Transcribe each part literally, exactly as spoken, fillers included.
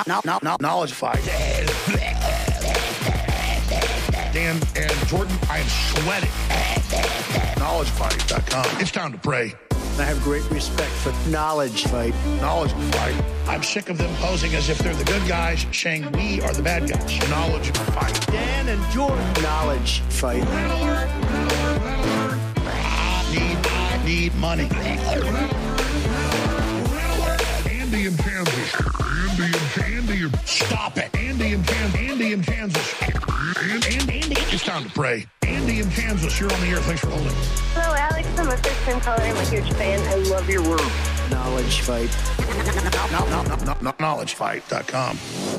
Knowledge fight. Dan and Jordan, I am sweating. knowledge fight dot com. It's time to pray. I have great respect for Knowledge Fight. Knowledge fight. I'm sick of them posing as if they're the good guys, saying we are the bad guys. Knowledge fight. Dan and Jordan. Knowledge Fight. Red alert. Red alert. Red alert. I need, I need money. Red alert. Andy in Kansas. Andy in Andy in Stop it. Andy in Kansas. Andy in Kansas. And, and Andy. It's time to pray. Andy in Kansas. You're on the air. Thanks for holding. Hello, Alex. I'm a first-time caller. I'm a huge fan. I love your work. Knowledge Fight. knowledge fight dot com.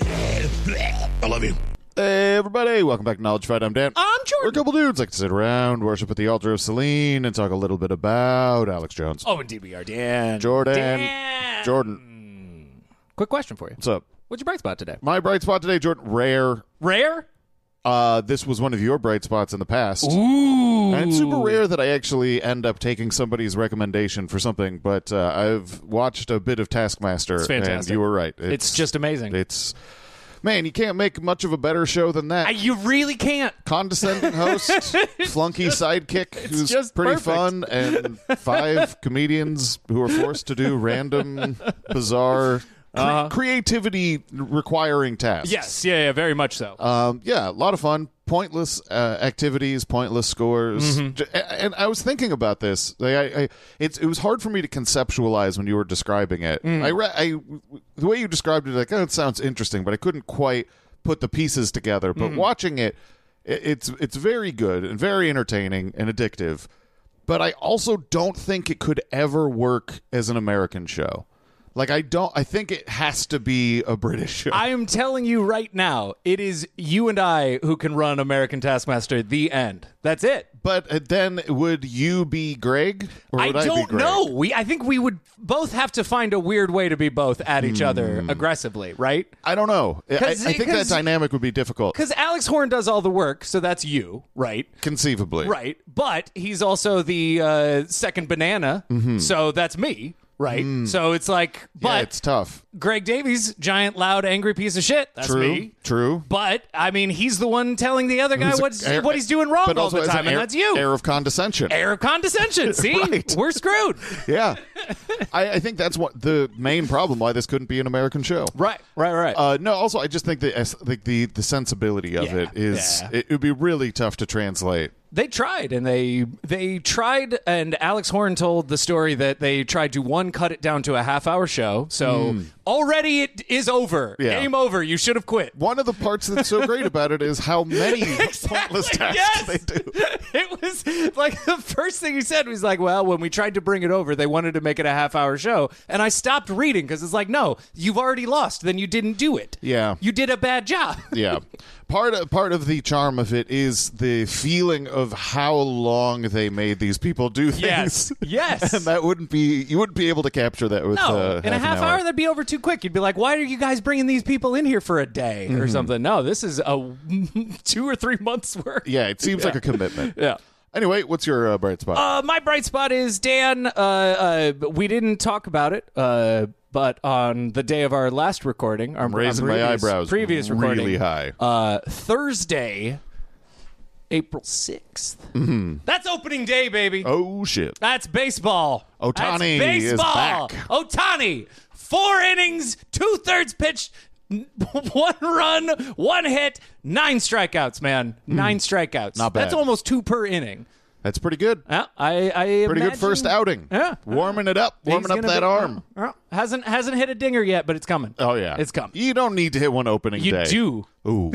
I love you. Hey, everybody. Welcome back to Knowledge Fight. I'm Dan. I'm Jordan. We're a couple dudes like to sit around, worship at the altar of Celine, and talk a little bit about Alex Jones. Oh, indeed we are, Dan. Jordan. Dan. Jordan. Quick question for you. What's up? What's your bright spot today? My bright spot today, Jordan, rare. Rare? Uh, this was one of your bright spots in the past. Ooh. And it's super rare that I actually end up taking somebody's recommendation for something, but uh, I've watched a bit of Taskmaster, It's fantastic. and you were right. It's, It's just amazing. It's, man, you can't make much of a better show than that. I, you really can't. Condescending host, flunky sidekick who's just pretty perfect. fun, and five comedians who are forced to do random, bizarre, cre- Uh-huh. creativity requiring tasks. Yes, yeah, yeah, very much so. Um, yeah, a lot of fun. Pointless uh, activities, pointless scores. Mm-hmm. J- And I was thinking about this. Like, I, I, it's, it was hard for me to conceptualize when you were describing it. Mm. I, re- I, the way you described it, like, oh, it sounds interesting, but I couldn't quite put the pieces together. But Mm. watching it, it, it's it's very good and very entertaining and addictive. But I also don't think it could ever work as an American show. Like, I don't. I think it has to be a British show. I am telling you right now, it is you and I who can run American Taskmaster. The end. That's it. But uh, then, would you be Greg, or I would I, don't be Greg? know. We, I think we would both have to find a weird way to be both at each other Hmm. aggressively, right? I don't know. I, I 'Cause- think that 'cause- dynamic would be difficult, Because Alex Horn does all the work, so that's you, right? conceivably. Right. But he's also the uh, second banana, so that's me, right? So it's like, but Yeah, it's tough. Greg Davies, giant, loud, angry piece of shit. That's True. me. True. But I mean, he's the one telling the other guy Who's a- what's, air- what he's doing wrong but all also the has time, an and air, that's you. Air of condescension. Air of condescension. See, Right. we're screwed. Yeah. I, I think that's what the main problem why this couldn't be an American show. Right, right, right. Uh, no, also, I just think the es- like the the sensibility of Yeah, it is yeah. it would be really tough to translate. They tried, and they they tried, and Alex Horn told the story that they tried to, one, cut it down to a half-hour show, so already it is over. Yeah. Game over. You should have quit. One of the parts that's so great about it is how many pointless tasks Yes! they do. It was like the first thing he said was like, well, when we tried to bring it over, they wanted to make it a half-hour show, and I stopped reading because it's like, no, you've already lost, then you didn't do it. Yeah. You did a bad job. Yeah. Part of, part of the charm of it is the feeling of how long they made these people do things. Yes. Yes. And that wouldn't be, you wouldn't be able to capture that with No, uh, in a half an hour, that'd be over too quick. You'd be like, why are you guys bringing these people in here for a day Mm-hmm. or something? No, this is a two or three months work. Yeah, it seems like a commitment. Yeah. Anyway, what's your uh, bright spot? Uh, my bright spot is, Dan, uh, uh, we didn't talk about it, uh, but on the day of our last recording, our I'm raising our my previous, eyebrows previous really recording, high. Uh, Thursday, April sixth. Mm-hmm. That's opening day, baby. Oh, shit. That's baseball. Ohtani That's is baseball. back. Ohtani, four innings, two thirds pitched, n- one run, one hit, nine strikeouts. Man, nine strikeouts. Hmm. Not bad. That's almost two per inning. That's pretty good. Yeah, I, I Pretty imagine, good first outing. Yeah, Warming it up. He's Warming up gonna that be- arm. uh, uh, hasn't hasn't hit a dinger yet, but it's coming. Oh, yeah. It's coming. You don't need to hit one opening You day. do. Ooh.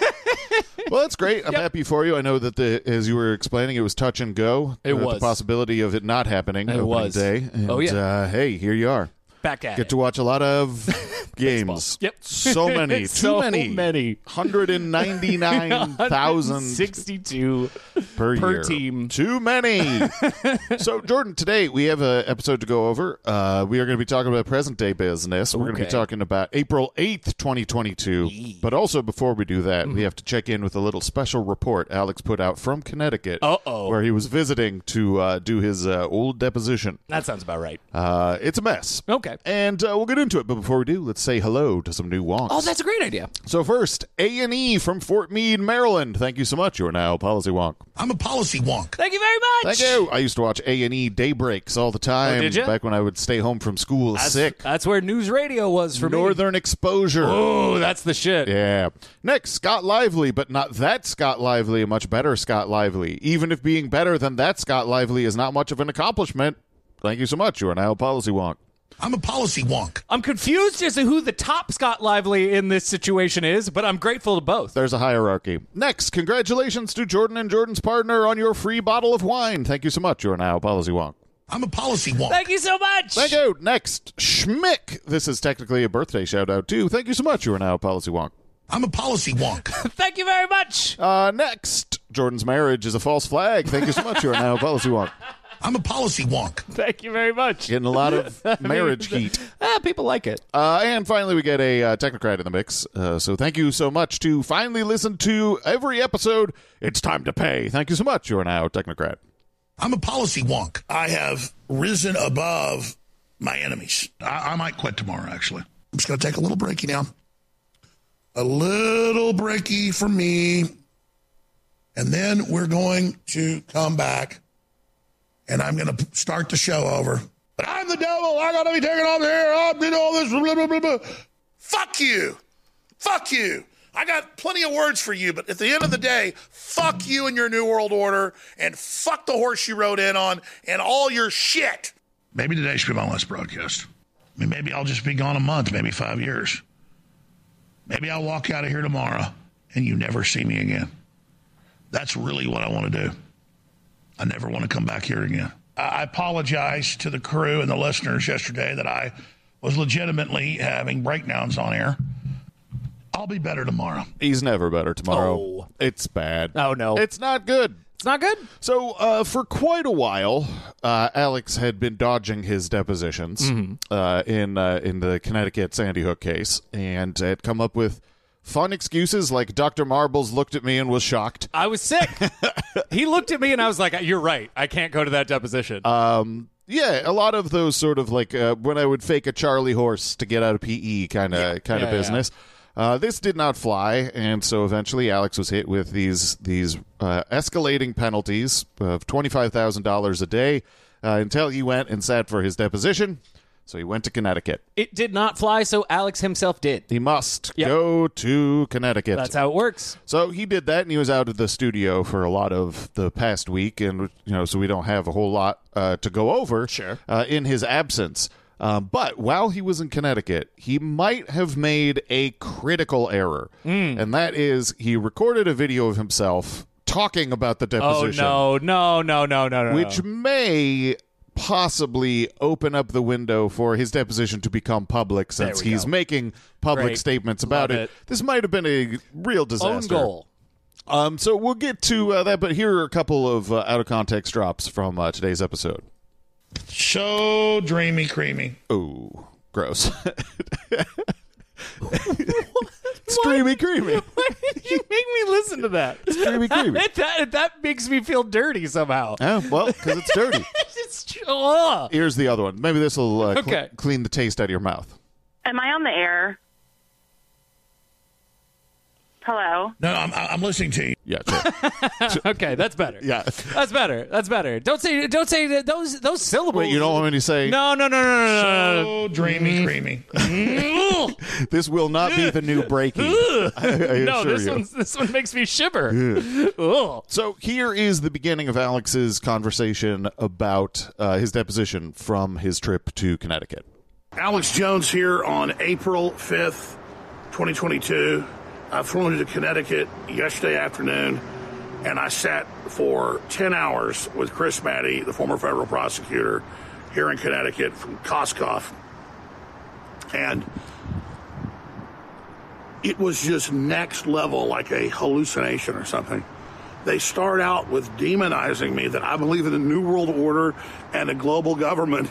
Well, that's great. I'm Yep. happy for you. I know that the as you were explaining, it was touch and go. It uh, was. the possibility of it not happening. It opening was. day. And, Oh, yeah. Uh, hey, here you are. Back at Get it. to watch a lot of games. Yep. So many. Too So many. many. one hundred ninety-nine thousand. sixty-two. per, per year. team. Too many. So, Jordan, today we have an episode to go over. Uh, we are going to be talking about present-day business. We're going to be Okay. talking about April eighth, twenty twenty-two. But also, before we do that, we have to check in with a little special report Alex put out from Connecticut, Uh-oh. where he was visiting to uh, do his uh, old deposition. That sounds about right. Uh, it's a mess. Okay. And uh, we'll get into it. But before we do, let's say hello to some new wonks. Oh, that's a great idea. So first, A and E from Fort Meade, Maryland. Thank you so much. You are now Policy Wonk. I'm a policy wonk. Thank you very much. Thank you. I used to watch A and E daybreaks all the time. Oh, did ya? Back when I would stay home from school That's, sick. That's where news radio was for me. Northern Exposure. Oh, that's the shit. Yeah. Next, Scott Lively, but not that Scott Lively, a much better Scott Lively. Even if being better than that Scott Lively is not much of an accomplishment. Thank you so much. You are now Policy Wonk. I'm a policy wonk. I'm confused as to who the top Scott Lively in this situation is, but I'm grateful to both. There's a hierarchy. Next, congratulations to Jordan and Jordan's partner on your free bottle of wine. Thank you so much. You are now Policy Wonk. I'm a policy wonk. Thank you so much. Thank you. Next, Schmick. This is technically a birthday shout out too. Thank you so much. You are now Policy Wonk. I'm a policy wonk. Thank you very much. Uh, next, Jordan's marriage is a false flag. Thank you so much. You are now Policy Wonk. I'm a policy wonk. Thank you very much. Getting a lot of marriage heat. Ah, people like it. Uh, and finally, we get a uh, technocrat in the mix. Uh, so thank you so much to finally listen to every episode. It's time to pay. Thank you so much. You are now technocrat. I'm a policy wonk. I have risen above my enemies. I, I might quit tomorrow, actually. I'm just going to take a little breaky now. A little breaky for me. And then we're going to come back. And I'm going to start the show over. But I'm the devil. I got to be taken off here. I did all this. Blah, blah, blah, blah. Fuck you. Fuck you. I got plenty of words for you. But at the end of the day, fuck you and your New World Order. And fuck the horse you rode in on and all your shit. Maybe today should be my last broadcast. I mean, maybe I'll just be gone a month, maybe five years. Maybe I'll walk out of here tomorrow and you never see me again. That's really what I want to do. I never want to come back here again. I apologize to the crew and the listeners yesterday that I was legitimately having breakdowns on air. I'll be better tomorrow. He's never better tomorrow. Oh. It's bad. Oh, no. It's not good. It's not good. So, uh, for quite a while, uh, Alex had been dodging his depositions uh, in uh, in the Connecticut Sandy Hook case, and had come up with fun excuses like Doctor Marbles looked at me and was shocked. I was sick. He looked at me and I was like, you're right. I can't go to that deposition. Um, yeah, a lot of those sort of like uh, when I would fake a Charlie horse to get out of P E kind of kind of Yeah, yeah. business. Uh, this did not fly, and so eventually Alex was hit with these these uh, escalating penalties of twenty-five thousand dollars a day uh, until he went and sat for his deposition. So he went to Connecticut. It did not fly, so Alex himself did. He must Yep. go to Connecticut. That's how it works. So he did that, and he was out of the studio for a lot of the past week, and you know, so we don't have a whole lot uh, to go over. Sure. Uh, in his absence, um, but while he was in Connecticut, he might have made a critical error, Mm. and that is he recorded a video of himself talking about the Oh, deposition, no, no, no, no, no, no. which may possibly open up the window for his deposition to become public, since we he's go. making public Great. statements about Love it. it. This might have been a real disaster. Own goal. Um, so we'll get to uh, that, but here are a couple of uh, out of context drops from uh, today's episode. So dreamy, creamy. Oh, gross. Streamy creamy. Why did you make me listen to that? Streamy creamy. that, that, that makes me feel dirty somehow. Oh, well, because it's dirty. It's tr- ugh. Here's the other one. Maybe this will uh, cl- Okay. clean the taste out of your mouth. Am I on the air? Hello? No, I'm, I'm listening to you. Yeah, sure. Okay, that's better. Yeah. That's better. That's better. Don't say don't say that- those those syllables. Wait, you don't want me to say No, no, no, no, no, no. So dreamy, creamy. no. this will not be the new breaking. I, I No, assure this you. one this one makes me shiver. Ugh. So here is the beginning of Alex's conversation about uh, his deposition from his trip to Connecticut. Alex Jones here on April fifth, twenty twenty-two. I've flown into Connecticut yesterday afternoon, and I sat for ten hours with Chris Maddy, the former federal prosecutor here in Connecticut from Koskoff. And it was just next level, like a hallucination or something. they start out with demonizing me, that I believe in a new world order and a global government.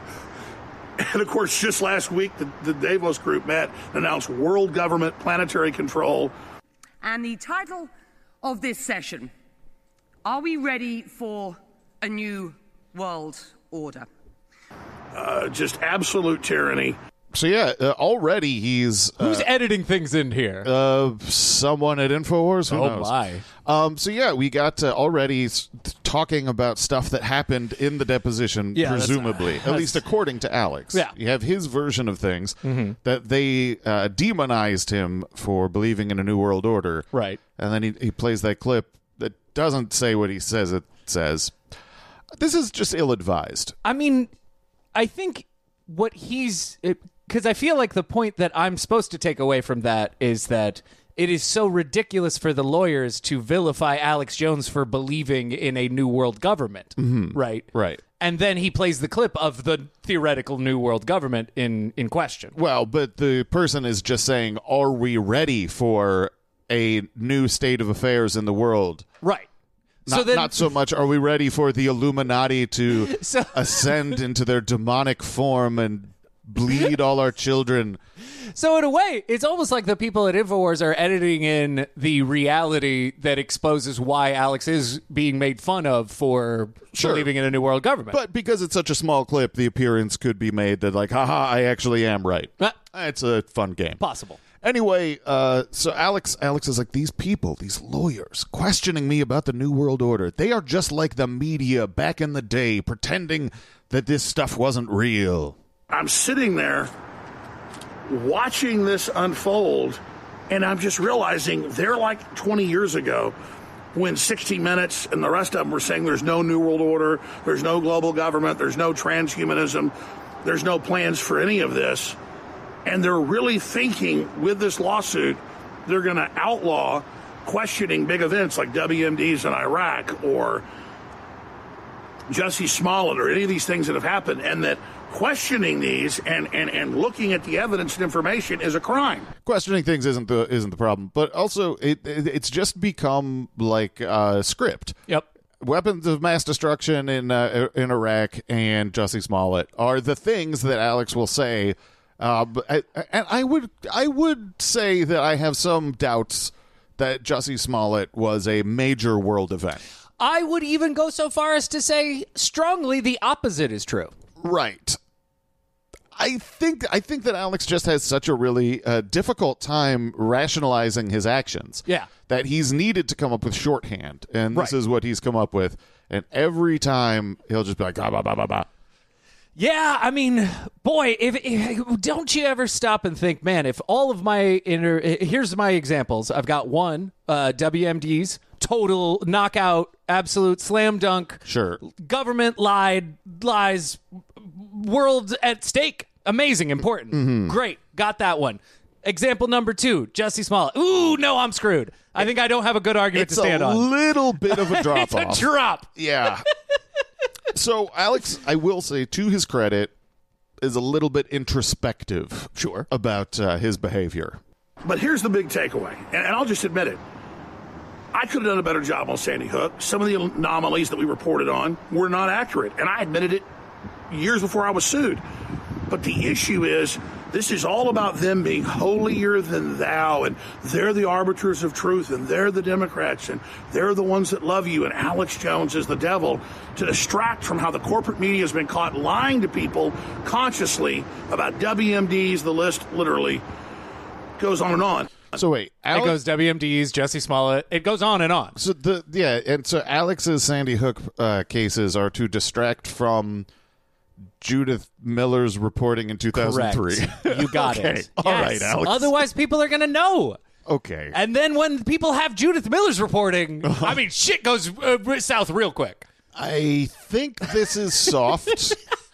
And, of course, just last week, the, the Davos group met and announced world government planetary control. And the title of this session, are we ready for a new world order? Uh, just absolute tyranny. So, yeah, uh, already he's... Uh, Who's editing things in here? Uh, someone at InfoWars? Who oh, knows? my. Um, so, yeah, we got uh, already s- talking about stuff that happened in the deposition, Yeah, that's- presumably, at that's- least according to Alex. Yeah. You have his version of things, that they uh, demonized him for believing in a New World Order. Right. And then he, he plays that clip that doesn't say what he says it says. This is just ill-advised. I mean, I think what he's... Because I feel like the point that I'm supposed to take away from that is that it is so ridiculous for the lawyers to vilify Alex Jones for believing in a new world government, mm-hmm. right? Right. And then he plays the clip of the theoretical new world government in, in question. Well, but the person is just saying, are we ready for a new state of affairs in the world? Right. Not, so then, not so much are we ready for the Illuminati to So- ascend into their demonic form and bleed all our children. So in a way, it's almost like the people at InfoWars are editing in the reality that exposes why Alex is being made fun of for Sure. believing in a new world government. But because it's such a small clip, the appearance could be made that, like, haha, I actually am right. Ah. It's a fun game. Possible. Anyway, uh, so Alex Alex is like, these people, these lawyers, questioning me about the New World Order, they are just like the media back in the day, pretending that this stuff wasn't real. I'm sitting there watching this unfold, and I'm just realizing they're like twenty years ago when sixty minutes and the rest of them were saying there's no New World Order, there's no global government, there's no transhumanism, there's no plans for any of this. And they're really thinking with this lawsuit, they're going to outlaw questioning big events like W M Ds in Iraq or Jussie Smollett or any of these things that have happened, and that questioning these and, and, and looking at the evidence and information is a crime. Questioning things isn't the isn't the problem, but also it, it it's just become like a script. Yep. Weapons of mass destruction in uh, in Iraq and Jussie Smollett are the things that Alex will say. Uh, but I, and I would I would say that I have some doubts that Jussie Smollett was a major world event. I would even go so far as to say strongly the opposite is true. Right. I think I think that Alex just has such a really uh, difficult time rationalizing his actions. Yeah. That he's needed to come up with shorthand, and this Right. is what he's come up with. And every time he'll just be like, ah, bah, bah, bah, bah. Yeah, I mean, boy, if, if don't you ever stop and think, man, if all of my inner here's my examples. I've got one, uh, W M Ds, total knockout, absolute slam dunk. Sure. Government lied, lies, world at stake. Amazing, important. Mm-hmm. Great. Got that one. Example number two, Jussie Smollett. Ooh, no, I'm screwed. I think I don't have a good argument It's to stand a on. little bit of a drop It's off. a drop. Yeah. So Alex, I will say, to his credit, is a little bit introspective. Sure. About uh, his behavior. But here's the big takeaway, and, and I'll just admit it. I could have done a better job on Sandy Hook. Some of the anomalies that we reported on were not accurate, and I admitted it years before I was sued. But the issue is, this is all about them being holier than thou, and they're the arbiters of truth, and they're the Democrats, and they're the ones that love you, and Alex Jones is the devil, to distract from how the corporate media has been caught lying to people consciously about W M Ds. The list literally goes on and on. So wait, Alex, It goes W M Ds, Jussie Smollett. It goes on and on. So the yeah, and so Alex's Sandy Hook uh, cases are to distract from Judith Miller's reporting in two thousand three. Correct. You got Okay. it. All Yes. right, Alex. Otherwise, people are going to know. Okay. And then when people have Judith Miller's reporting, I mean, shit goes uh, south real quick. I think this is soft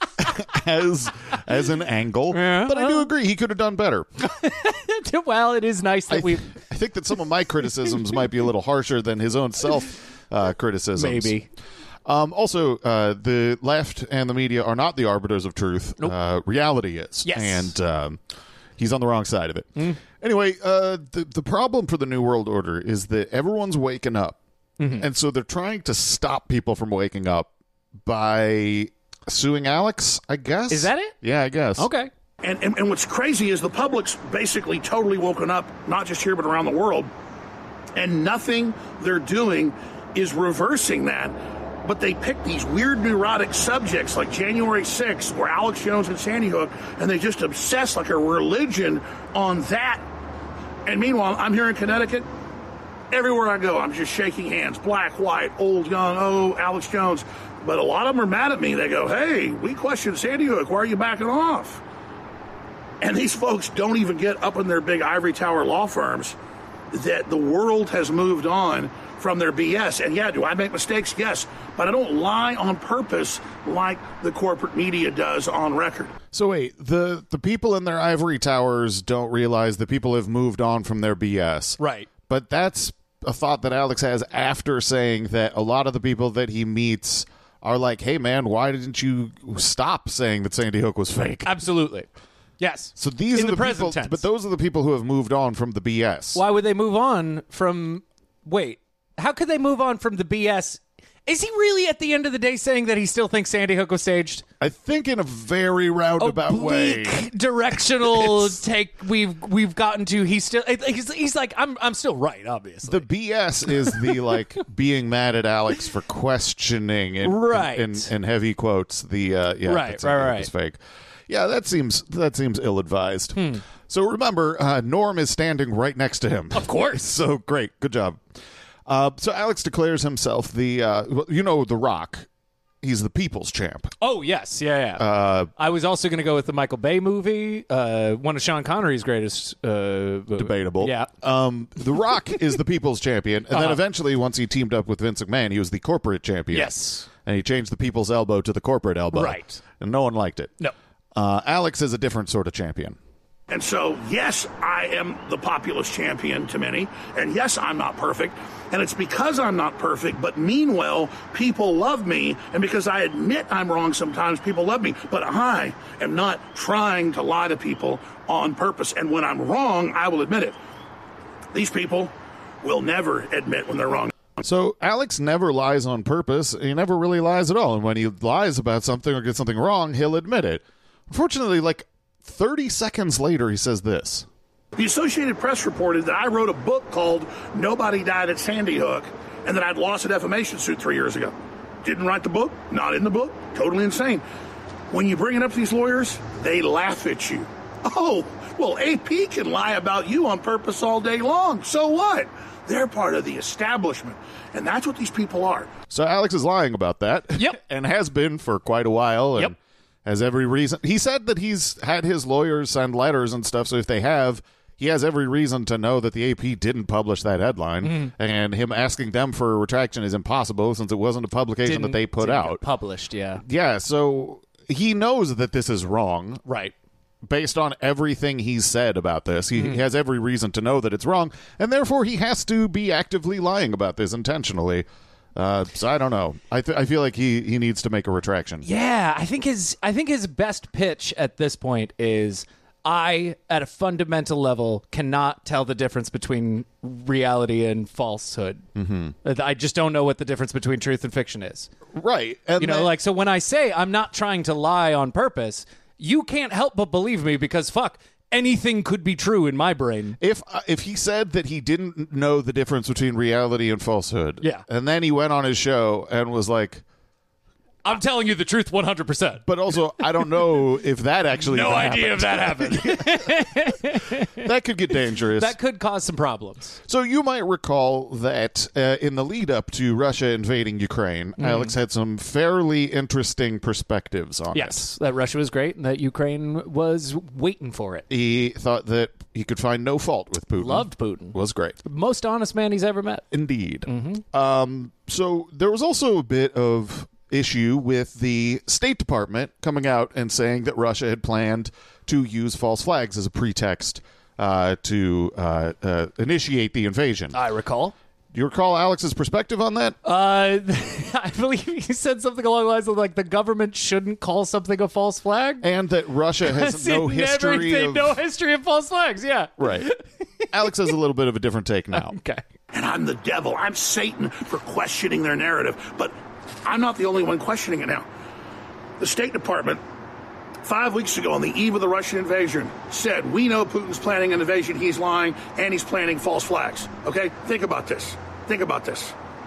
as as an angle, Yeah. but I do agree he could have done better. Well, it is nice that I, we th- I think that some of my criticisms might be a little harsher than his own self uh, criticisms. maybe. Um, also, uh, the left and the media are not the arbiters of truth. Nope. Uh, reality is. Yes. And um, he's on the wrong side of it. Mm. Anyway, uh, the, the problem for the New World Order is that everyone's waking up Mm-hmm. And so they're trying to stop people from waking up by suing Alex, I guess. Is that it? Yeah, I guess. Okay. And, and, and what's crazy is the public's basically totally woken up, not just here but around the world, and nothing they're doing is reversing that. But they pick these weird neurotic subjects like January sixth or Alex Jones and Sandy Hook, and they just obsess like a religion on that. And meanwhile, I'm here in Connecticut. Everywhere I go, I'm just shaking hands, black, white, old, young, oh, Alex Jones. But a lot of them are mad at me. They go, hey, we questioned Sandy Hook. Why are you backing off? And these folks don't even get up in their big ivory tower law firms that the world has moved on from their B S. And yeah, do I make mistakes? Yes. But I don't lie on purpose like the corporate media does on record. So wait, the, the people in their ivory towers don't realize that people have moved on from their B S. Right. But that's a thought that Alex has after saying that a lot of the people that he meets are like, hey, man, why didn't you stop saying that Sandy Hook was fake? Absolutely. Yes. So these in are the, the, present people, tense. but those are the people who have moved on from the B S. Why would they move on from? Wait, how could they move on from the B S? Is he really at the end of the day saying that he still thinks Sandy Hook was staged? I think in a very roundabout way. Oblique, directional take we've we've gotten to. He's still he's, he's like I'm I'm still right, obviously. The B S is the like being mad at Alex for questioning and Right. in, in, in heavy quotes the uh, yeah Right, that Sandy right, Hook right. was fake. Yeah, that seems that seems ill advised. Hmm. So remember, uh, Norm is standing right next to him. Of course. So great, good job. Uh, so Alex declares himself the uh, well, you know The Rock. He's the people's champ. Oh yes, yeah, yeah. Uh, I was also going to go with the Michael Bay movie, uh, one of Sean Connery's greatest. Uh, Debatable. Yeah. Um, the Rock is the people's champion, and then Uh-huh. eventually, once he teamed up with Vince McMahon, he was the corporate champion. Yes. And he changed the people's elbow to the corporate elbow. Right. And no one liked it. No. Uh, Alex is a different sort of champion. And so, yes, I am the populist champion to many. And yes, I'm not perfect. And it's because I'm not perfect, but meanwhile, people love me. And because I admit I'm wrong sometimes, people love me. But I am not trying to lie to people on purpose. And when I'm wrong, I will admit it. These people will never admit when they're wrong. So Alex never lies on purpose. He never really lies at all. And when he lies about something or gets something wrong, he'll admit it. Unfortunately, like thirty seconds later, he says this. The Associated Press reported that I wrote a book called Nobody Died at Sandy Hook and that I'd lost a defamation suit three years ago. Didn't write the book, not in the book, totally insane. When you bring it up to these lawyers, they laugh at you. Oh, well, A P can lie about you on purpose all day long. So what? They're part of the establishment, and that's what these people are. So Alex is lying about that. Yep. And has been for quite a while. And Yep. has every reason. He said that he's had his lawyers send letters and stuff, so if they have, he has every reason to know that the A P didn't publish that headline, Mm-hmm. and him asking them for a retraction is impossible since it wasn't a publication that they put Didn't out. get published, yeah. Yeah, so he knows that this is wrong. Right. Based on everything he's said about this, he, Mm-hmm. he has every reason to know that it's wrong, and therefore he has to be actively lying about this intentionally. Uh, so I don't know. I th- I feel like he, he needs to make a retraction. Yeah, I think his I think his best pitch at this point is I, at a fundamental level, cannot tell the difference between reality and falsehood. Mm-hmm. I just don't know what the difference between truth and fiction is. Right. And You know, then- like, so when I say I'm not trying to lie on purpose, you can't help but believe me because, fuck, anything could be true in my brain. If uh, if he said that he didn't know the difference between reality and falsehood, Yeah. and then he went on his show and was like, I'm telling you the truth one hundred percent. but also I don't know if that actually No even idea if happened. that happened. That could get dangerous. That could cause some problems. So you might recall that uh, in the lead up to Russia invading Ukraine, Alex had some fairly interesting perspectives on Yes, that Russia was great and that Ukraine was waiting for it. it. He thought that he could find no fault with Putin. Loved Putin. Was great. Most honest man he's ever met. Indeed. Um, so there was also a bit of issue with the State Department coming out and saying that Russia had planned to use false flags as a pretext uh, to uh, uh, initiate the invasion. I recall. Do you recall Alex's perspective on that? Uh, I believe he said something along the lines of like the government shouldn't call something a false flag. And that Russia has That's no in history everything, of... no history of false flags. Yeah. Right. Alex has a little bit of a different take now. Okay. and I'm the devil. I'm Satan for questioning their narrative. But I'm not the only one questioning it now. The State Department, five weeks ago on the eve of the Russian invasion, said, we know Putin's planning an invasion, he's lying, and he's planting false flags. Okay? Think about this. Think about this.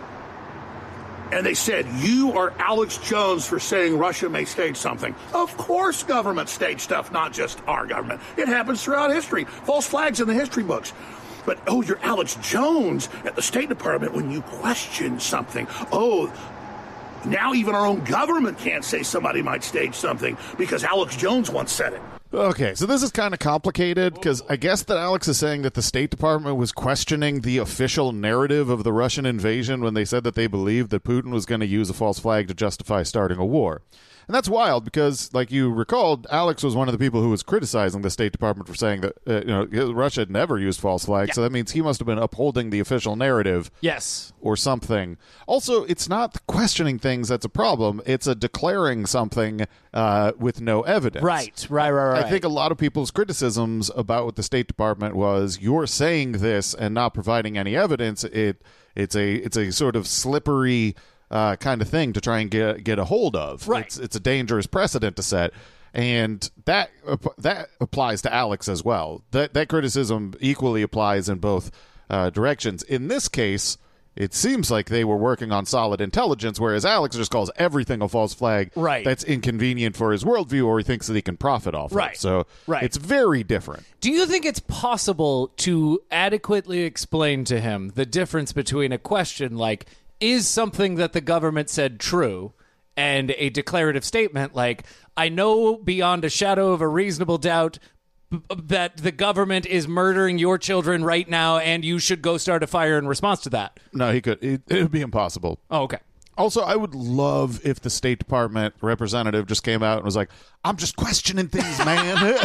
And they said, you are Alex Jones for saying Russia may stage something. Of course governments stage stuff, not just our government. It happens throughout history. False flags in the history books. But, oh, you're Alex Jones at the State Department when you question something. Oh, now even our own government can't say somebody might stage something because Alex Jones once said it. Okay, so this is kind of complicated because I guess that Alex is saying that the State Department was questioning the official narrative of the Russian invasion when they said that they believed that Putin was going to use a false flag to justify starting a war. And that's wild because, like you recalled, Alex was one of the people who was criticizing the State Department for saying that uh, you know Russia had never used false flags. Yeah. So that means he must have been upholding the official narrative. Yes. Or something. Also, it's not the questioning things that's a problem. It's a declaring something uh, with no evidence. Right, right, right, right. I think a lot of people's criticisms about what the State Department was, you're saying this and not providing any evidence. It it's a it's a sort of slippery Uh, kind of thing to try and get get a hold of. Right. It's, it's a dangerous precedent to set, and that that applies to Alex as well. That that criticism equally applies in both uh, directions. In this case, it seems like they were working on solid intelligence, whereas Alex just calls everything a false flag. Right. That's inconvenient for his worldview, or he thinks that he can profit off right. it. So right. it's very different. Do you think it's possible to adequately explain to him the difference between a question like, is something that the government said true, and a declarative statement like, I know beyond a shadow of a reasonable doubt b- that the government is murdering your children right now, and you should go start a fire in response to that? No, he could. It, it would be impossible. Oh, okay. Also, I would love if the State Department representative just came out and was like, I'm just questioning things, man.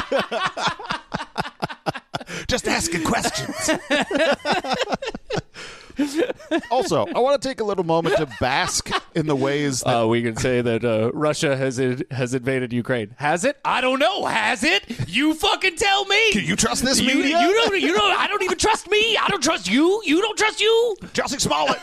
Just asking questions. Also, I want to take a little moment to bask in the ways that... Uh, we can say that uh, Russia has has invaded Ukraine. Has it? I don't know. Has it? You fucking tell me. Can you trust this you, media? You don't. You don't. I don't even trust me. I don't trust you. You don't trust you. Jussie Smollett.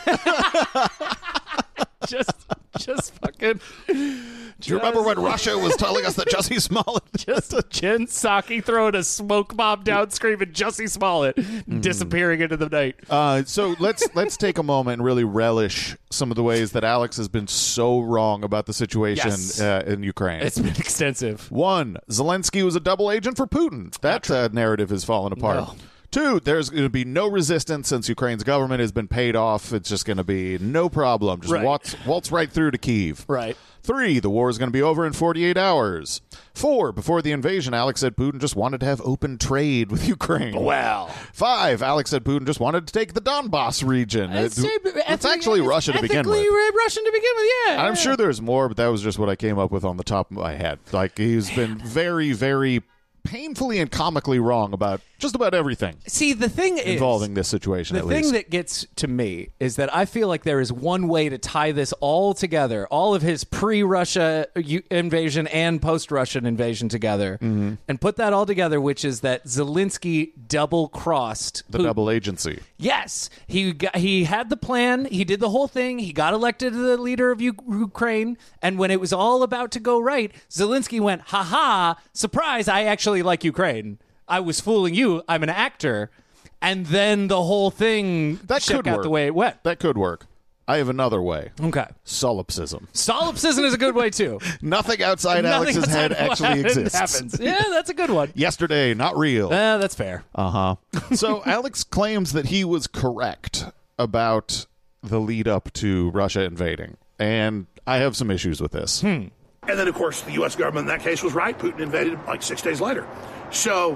just, just fucking. Do you remember when Russia was telling us that Jussie Smollett... Just Jen Psaki throwing a smoke bomb down, screaming Jussie Smollett, mm. disappearing into the night. Uh, so let's let's take a moment and really relish some of the ways that Alex has been so wrong about the situation yes. uh, in Ukraine. It's been extensive. One, Zelensky was a double agent for Putin. That uh, narrative has fallen apart. No. Two, there's going to be no resistance since Ukraine's government has been paid off. It's just going to be no problem. Just right. waltz, waltz right through to Kyiv. Right. Three, the war is going to be over in forty-eight hours. Four, before the invasion, Alex said Putin just wanted to have open trade with Ukraine. Well. Five, Alex said Putin just wanted to take the Donbass region. It, say, it's actually it's Russia to begin with. Russian to begin with, yeah. I'm sure there's more, but that was just what I came up with on the top of my head. Like, he's been very, very painfully and comically wrong about just about everything. See, the thing is, involving this situation, the at thing least. that gets to me is that I feel like there is one way to tie this all together, all of his pre-Russia invasion and post-Russian invasion together, mm-hmm. and put that all together, which is that Zelensky double-crossed the Putin. double agency. Yes, he got, he had the plan. He did the whole thing. He got elected the leader of U- Ukraine, and when it was all about to go right, Zelensky went, "Ha ha! Surprise! I actually like Ukraine. I was fooling you. I'm an actor." And then the whole thing that shook could out work. the way it went. That could work. I have another way. Okay. Solipsism. Solipsism is a good way, too. Nothing outside Nothing Alex's outside head actually exists. Happens. Yeah, that's a good one. Yesterday, not real. Uh, that's fair. Uh-huh. So Alex claims that he was correct about the lead up to Russia invading. And I have some issues with this. Hmm. And then, of course, the U S government in that case was right. Putin invaded like six days later. So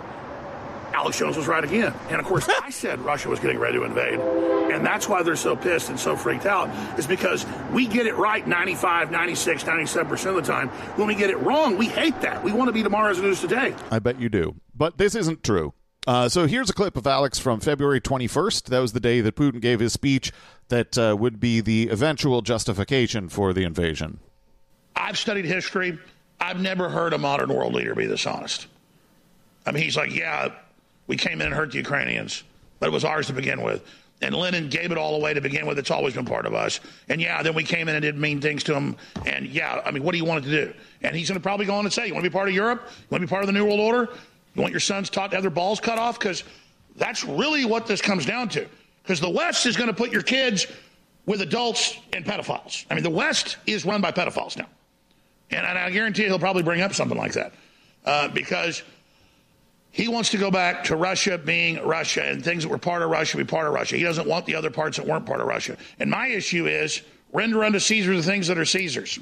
Alex Jones was right again. And, of course, I said Russia was getting ready to invade. And that's why they're so pissed and so freaked out, is because we get it right ninety-five, ninety-six, ninety-seven percent of the time. When we get it wrong, we hate that. We want to be tomorrow's news today. I bet you do. But this isn't true. Uh, so here's a clip of Alex from February twenty-first. That was the day that Putin gave his speech that uh, would be the eventual justification for the invasion. I've studied history. I've never heard a modern world leader be this honest. I mean, he's like, yeah, we came in and hurt the Ukrainians, but it was ours to begin with. And Lenin gave it all away to begin with. It's always been part of us. And, yeah, then we came in and did mean things to him. And, yeah, I mean, what do you want it to do? And he's going to probably go on and say, you want to be part of Europe? You want to be part of the New World Order? You want your sons taught to have their balls cut off? Because that's really what this comes down to. Because the West is going to put your kids with adults and pedophiles. I mean, the West is run by pedophiles now. And, and I guarantee you he'll probably bring up something like that. Uh, because he wants to go back to Russia being Russia and things that were part of Russia be part of Russia. He doesn't want the other parts that weren't part of Russia. And my issue is render unto Caesar the things that are Caesar's.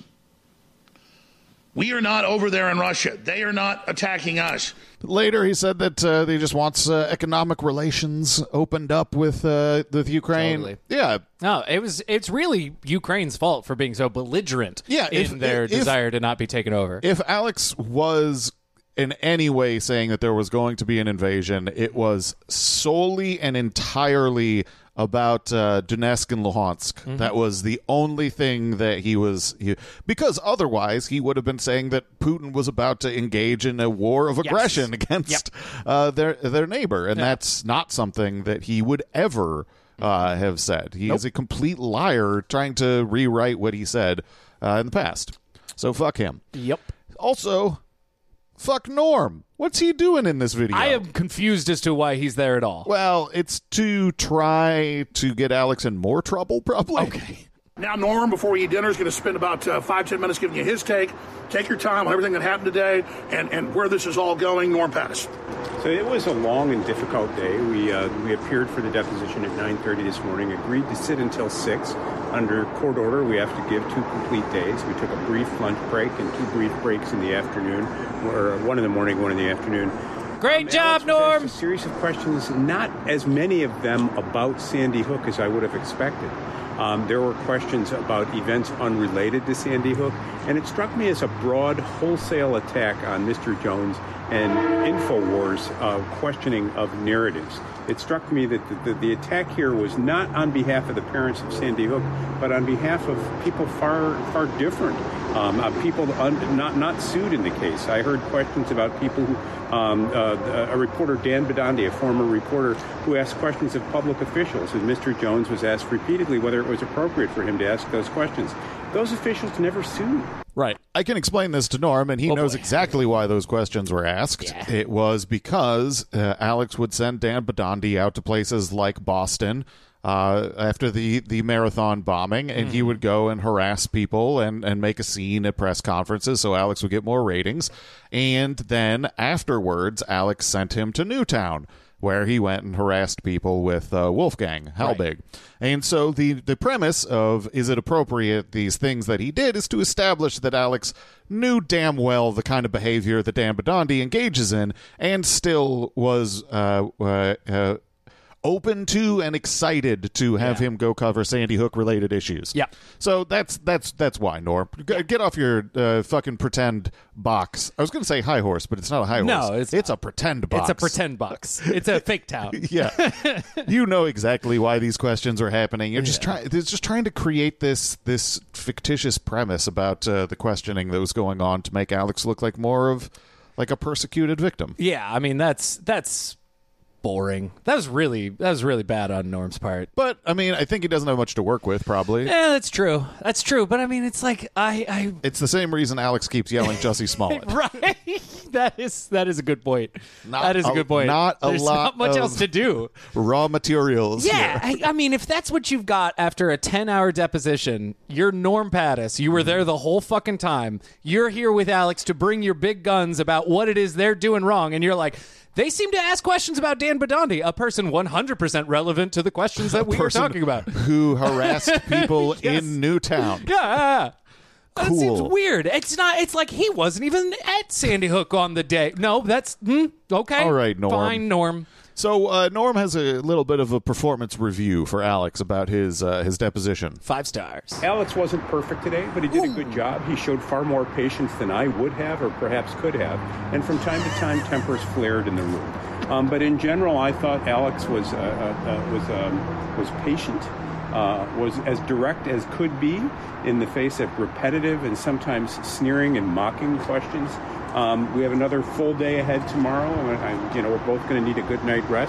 We are not over there in Russia. They are not attacking us. Later, he said that uh, he just wants uh, economic relations opened up with uh, with Ukraine. Totally. Yeah. No, it was. It's really Ukraine's fault for being so belligerent yeah, if, in their if, desire to not be taken over. If Alex was in any way saying that there was going to be an invasion, it was solely and entirely about uh, Donetsk and Luhansk. Mm-hmm. That was the only thing that he was... He, because otherwise, he would have been saying that Putin was about to engage in a war of aggression yes. against yep. uh, their their neighbor. And yeah. that's not something that he would ever uh, have said. He nope. is a complete liar trying to rewrite what he said uh, in the past. So fuck him. Yep. Also... Fuck Norm. What's he doing in this video? I am confused as to why he's there at all. Well, it's to try to get Alex in more trouble, probably. Okay. Now, Norm, before we eat dinner, is going to spend about uh, five, ten minutes giving you his take. Take your time on everything that happened today and, and where this is all going. Norm Pattis. So it was a long and difficult day. We uh, we appeared for the deposition at nine thirty this morning, agreed to sit until six. Under court order, we have to give two complete days. We took a brief lunch break and two brief breaks in the afternoon, or one in the morning, one in the afternoon. Great um, job, Alex Norm! A series of questions, not as many of them about Sandy Hook as I would have expected. Um, there were questions about events unrelated to Sandy Hook, and it struck me as a broad, wholesale attack on Mister Jones and InfoWars uh, questioning of narratives. It struck me that the, the, the attack here was not on behalf of the parents of Sandy Hook, but on behalf of people far, far different, um, uh, people un, not not sued in the case. I heard questions about people who, um, uh, a reporter, Dan Bidandi, a former reporter, who asked questions of public officials, and Mister Jones was asked repeatedly whether it was appropriate for him to ask those questions. Those officials never sued. Right. I can explain this to Norm, and he oh, knows boy. exactly why those questions were asked. Yeah. It was because uh, Alex would send Dan Bidandi out to places like Boston uh, after the, the marathon bombing, and mm. he would go and harass people and, and make a scene at press conferences so Alex would get more ratings. And then afterwards, Alex sent him to Newtown, where he went and harassed people with uh, Wolfgang Halbig. Right. And so the, the premise of is it appropriate, these things that he did, is to establish that Alex knew damn well the kind of behavior that Dan Bidandi engages in and still was uh, uh, uh, open to and excited to have yeah. him go cover Sandy Hook related issues. Yeah. So that's that's that's why, Norm. G- get off your uh, fucking pretend box. I was going to say high horse, but it's not a high horse. No, it's it's a pretend box. It's a pretend box. It's a fake town. Yeah. You know exactly why these questions are happening. You're just yeah. trying it's just trying to create this this fictitious premise about uh, the questioning that was going on to make Alex look like more of like a persecuted victim. Yeah, I mean that's that's boring. That was really that was really bad on Norm's part. But I mean, I think he doesn't have much to work with, probably. Yeah, that's true. That's true. But I mean, it's like I, I... It's the same reason Alex keeps yelling Jussie Smollett. Right. That is that is a good point. Not that is a, a good point. Not a There's lot. Not much of else to do. Raw materials. Yeah, I, I mean, if that's what you've got after a ten-hour deposition, you're Norm Pattis. You were there the whole fucking time. You're here with Alex to bring your big guns about what it is they're doing wrong, and you're like, they seem to ask questions about Dan Bidandi, a person one hundred percent relevant to the questions that we were talking about. Who harassed people yes. in Newtown. Yeah, yeah, yeah. That Cool. seems weird. It's not. It's like he wasn't even at Sandy Hook on the day. No, that's mm, okay. All right, Norm. Fine, Norm. So uh, Norm has a little bit of a performance review for Alex about his uh, his deposition. Five stars. Alex wasn't perfect today, but he did Ooh. a good job. He showed far more patience than I would have or perhaps could have. And from time to time, tempers flared in the room. Um, but in general, I thought Alex was uh, uh, was um, was patient, uh, was as direct as could be in the face of repetitive and sometimes sneering and mocking questions. Um, we have another full day ahead tomorrow. I, you know, we're both going to need a good night rest.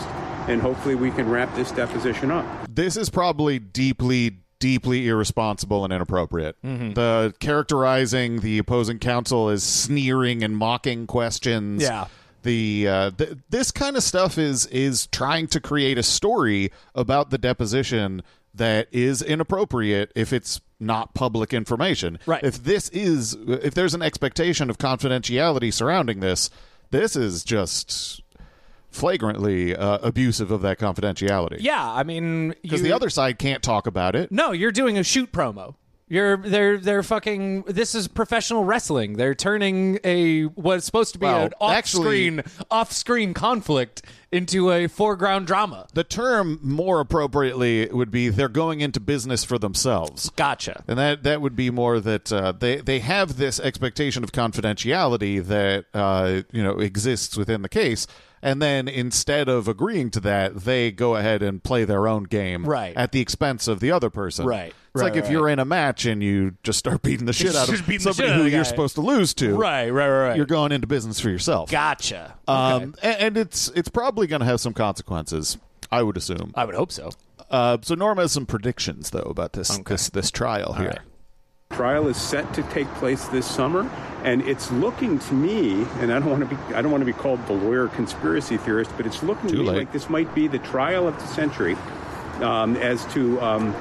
and hopefully we can wrap this deposition up. This is probably deeply, deeply irresponsible and inappropriate. Mm-hmm. The characterizing the opposing counsel as sneering and mocking questions. Yeah. The uh, th- this kind of stuff is is trying to create a story about the deposition that is inappropriate if it's not public information. Right. If this is if there's an expectation of confidentiality surrounding this, this is just flagrantly uh, abusive of that confidentiality. Yeah, I mean, Because you- the other side can't talk about it. No, you're doing a shoot promo. You're they're they're fucking. This is professional wrestling. They're turning a what's supposed to be Well, an off-screen off-screen conflict into a foreground drama. The term more appropriately would be they're going into business for themselves. Gotcha. And that that would be more that uh, they they have this expectation of confidentiality that uh, you know exists within the case, and then instead of agreeing to that, they go ahead and play their own game Right. at the expense of the other person. Right. It's Right, like if right. you're in a match and you just start beating the shit out Just of beating the somebody shit out of who the you're guy. supposed to lose to. Right, right, right, right. You're going into business for yourself. Gotcha. Um, and, and it's it's probably going to have some consequences, I would assume. I would hope so. Uh, so Norm has some predictions though about this this this trial here. right. Trial is set to take place this summer, and it's looking to me, and I don't want to be I don't want to be called the lawyer conspiracy theorist, but it's looking Too to me late. like this might be the trial of the century, um, as to um,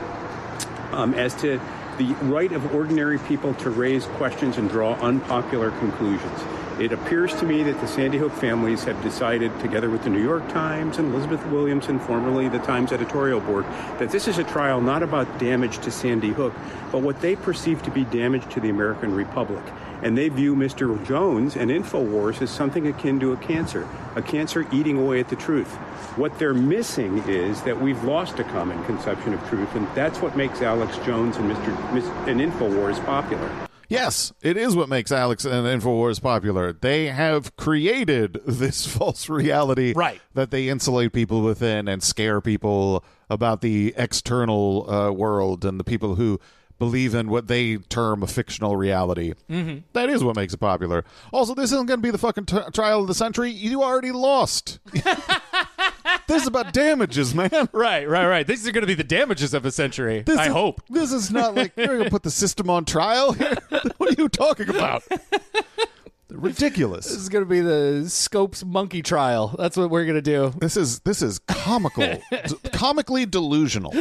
um, as to the right of ordinary people to raise questions and draw unpopular conclusions. It appears to me that the Sandy Hook families have decided, together with the New York Times and Elizabeth Williamson, formerly the Times editorial board, that this is a trial not about damage to Sandy Hook, but what they perceive to be damage to the American Republic. And they view Mister Jones and InfoWars as something akin to a cancer, a cancer eating away at the truth. What they're missing is that we've lost a common conception of truth, and that's what makes Alex Jones and Mister Mis- and InfoWars popular. Yes, it is what makes Alex and InfoWars popular. They have created this false reality Right. that they insulate people within and scare people about the external uh, world and the people who believe in what they term a fictional reality. Mm-hmm. That is what makes it popular. Also, this isn't going to be the fucking t- trial of the century. You already lost. This is about damages, man. Right, right, right. These are going to be the damages of a century. This I is, hope. This is not like you're going to put the system on trial here. What are you talking about? Ridiculous. This is going to be the Scopes monkey trial. That's what we're going to do. This is this is comical, d- comically delusional.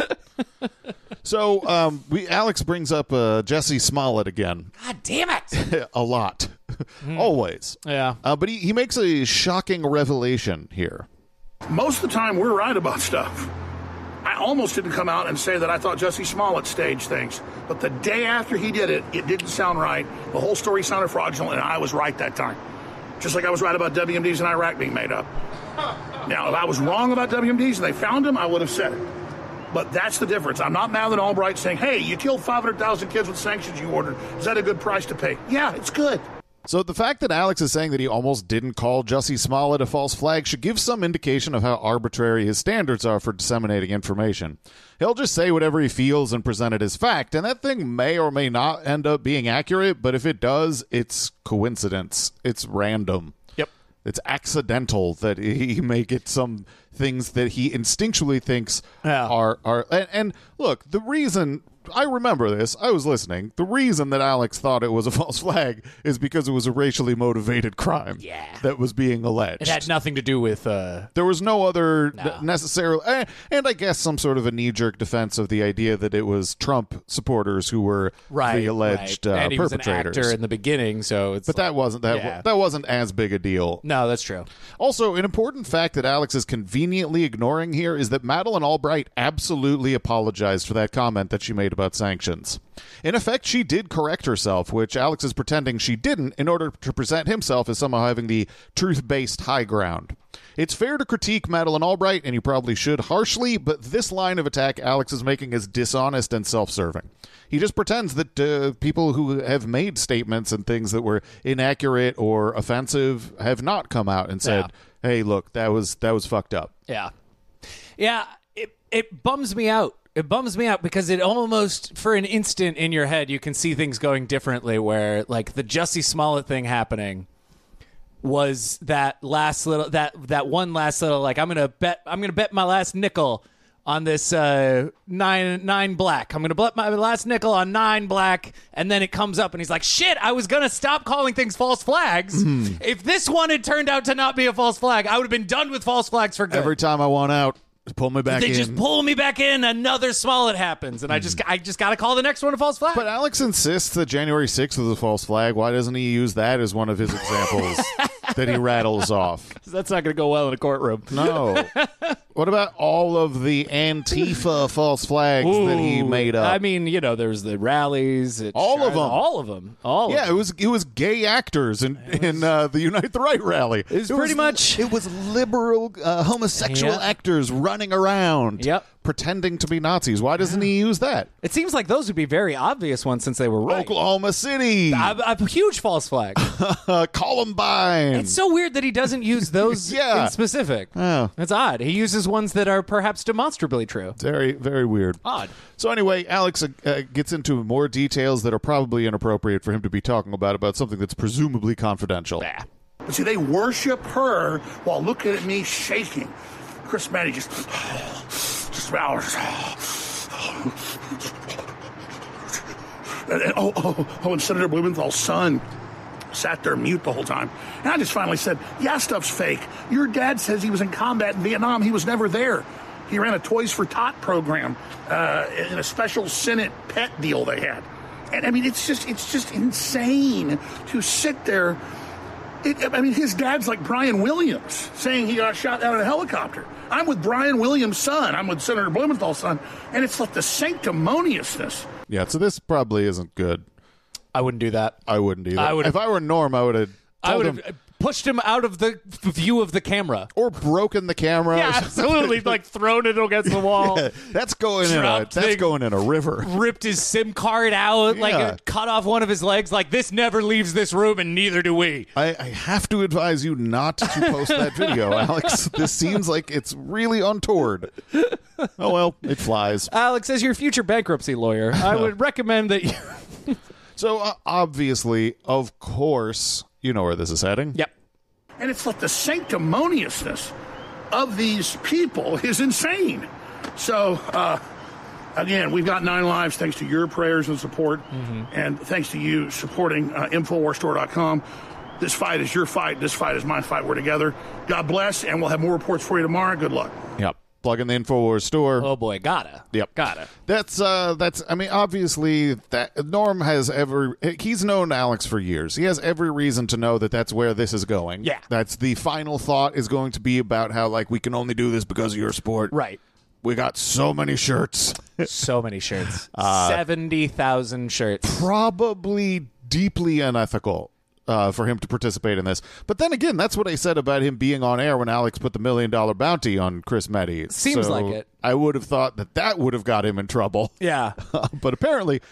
So, um, we Alex brings up uh, Jesse Smollett again God damn it. a lot, always. Yeah. Uh, but he, he makes a shocking revelation here. Most of the time, we're right about stuff. I almost didn't come out and say that I thought Jesse Smollett staged things. But the day after he did it, it didn't sound right. The whole story sounded fraudulent, and I was right that time. Just like I was right about W M Ds in Iraq being made up. Now, if I was wrong about W M Ds and they found him, I would have said it. But that's the difference. I'm not Madeleine Albright saying, hey, you killed five hundred thousand kids with sanctions you ordered. Is that a good price to pay? Yeah, it's good. So the fact that Alex is saying that he almost didn't call Jussie Smollett a false flag should give some indication of how arbitrary his standards are for disseminating information. He'll just say whatever he feels and present it as fact, and that thing may or may not end up being accurate, but if it does, it's coincidence. It's random. Yep. It's accidental that he may get some things that he instinctually thinks Yeah. are... are and, and look, the reason... I remember this. I was listening. The reason that Alex thought it was a false flag is because it was a racially motivated crime Yeah. that was being alleged. It had nothing to do with. Uh, There was no other No. n- necessarily, eh, and I guess some sort of a knee-jerk defense of the idea that it was Trump supporters who were right. the alleged right. uh, and he was perpetrators. an actor in the beginning, so it's. but that wasn't that. Yeah. That wasn't as big a deal. No, that's true. Also, an important fact that Alex is conveniently ignoring here is that Madeleine Albright absolutely apologized for that comment that she made about sanctions. In effect, she did correct herself, which Alex is pretending she didn't in order to present himself as somehow having the truth-based high ground. It's fair to critique Madeleine Albright, and you probably should harshly, but this line of attack Alex is making is dishonest and self-serving. He just pretends that uh, people who have made statements and things that were inaccurate or offensive have not come out and said, hey, look, that was that was fucked up. Yeah. Yeah, it it bums me out. It bums me out because it almost, for an instant in your head, you can see things going differently where, like, the Jussie Smollett thing happening, was that last little that that one last little like I'm gonna bet I'm gonna bet my last nickel on this uh, nine nine black. I'm gonna bet my last nickel on nine black, and then it comes up, and he's like, "Shit! I was gonna stop calling things false flags. Mm. If this one had turned out to not be a false flag, I would have been done with false flags for good." Every time I want out, pull me back they in. just pull me back in. Another Smollett happens, and I just I just gotta call the next one a false flag. But Alex insists that January sixth was a false flag. Why doesn't he use that as one of his examples that he rattles off? That's not gonna go well in a courtroom. No. What about all of the Antifa false flags Ooh, that he made up? I mean, you know, there's the rallies. At All of China, them. All of them. All yeah, of it them. was it was gay actors in in uh, the Unite the Right rally. It was pretty much- it was liberal uh, homosexual Yep. actors running around, Yep. pretending to be Nazis. Why doesn't he use that? It seems like those would be very obvious ones since they were right. Oklahoma City, A, a huge false flag. uh, Columbine. It's so weird that he doesn't use those Yeah. in specific. Oh. It's odd. He uses ones that are perhaps demonstrably true. Very, very weird. Odd. So anyway, Alex uh, uh, gets into more details that are probably inappropriate for him to be talking about, about something that's presumably confidential. Bah. But see, they worship her while looking at me shaking. Chris Matty just, just hours. And, and, oh, oh, oh, and Senator Blumenthal's son sat there mute the whole time. And I just finally said, yeah, stuff's fake. Your dad says he was in combat in Vietnam. He was never there. He ran a Toys for Tot program uh, in a special Senate pet deal they had. And I mean, it's just it's just insane to sit there. It, I mean, his dad's like Brian Williams saying he got shot out of a helicopter. I'm with Brian Williams' son. I'm with Senator Blumenthal's son. And it's like the sanctimoniousness. Yeah, so this probably isn't good. I wouldn't do that. I wouldn't either. I would've- if I were Norm, I would have I would him, have pushed him out of the view of the camera. or broken the camera. Yeah, absolutely. Like thrown it against the wall. Yeah, that's going in a Dropped that's the- going in a river. Ripped his SIM card out, like Yeah. uh, cut off one of his legs. Like, this never leaves this room, and neither do we. I, I have to advise you not to post that video, Alex. This seems like it's really untoward. Oh well, it flies. Alex, as your future bankruptcy lawyer, I would recommend that you. So uh, obviously, of course, you know where this is heading. Yep. And it's like the sanctimoniousness of these people is insane. So, uh, again, we've got nine lives thanks to your prayers and support, Mm-hmm. and thanks to you supporting uh, Infowars Store dot com. This fight is your fight. This fight is my fight. We're together. God bless, and we'll have more reports for you tomorrow. Good luck. Yep. Plug in the Infowars store. Oh boy, gotta. Yep. Gotta. That's uh that's I mean obviously that Norm has every he's known Alex for years. He has every reason to know that that's where this is going. Yeah. That's the final thought is going to be about how like we can only do this because of your sport. Right. We got so many shirts. So many shirts. Uh, seventy thousand shirts. Probably deeply unethical. Uh, for him to participate in this. But then again, that's what I said about him being on air when Alex put the million dollar bounty on Chris Meddy. Seems So like it. I would have thought that that would have got him in trouble. Yeah. But apparently,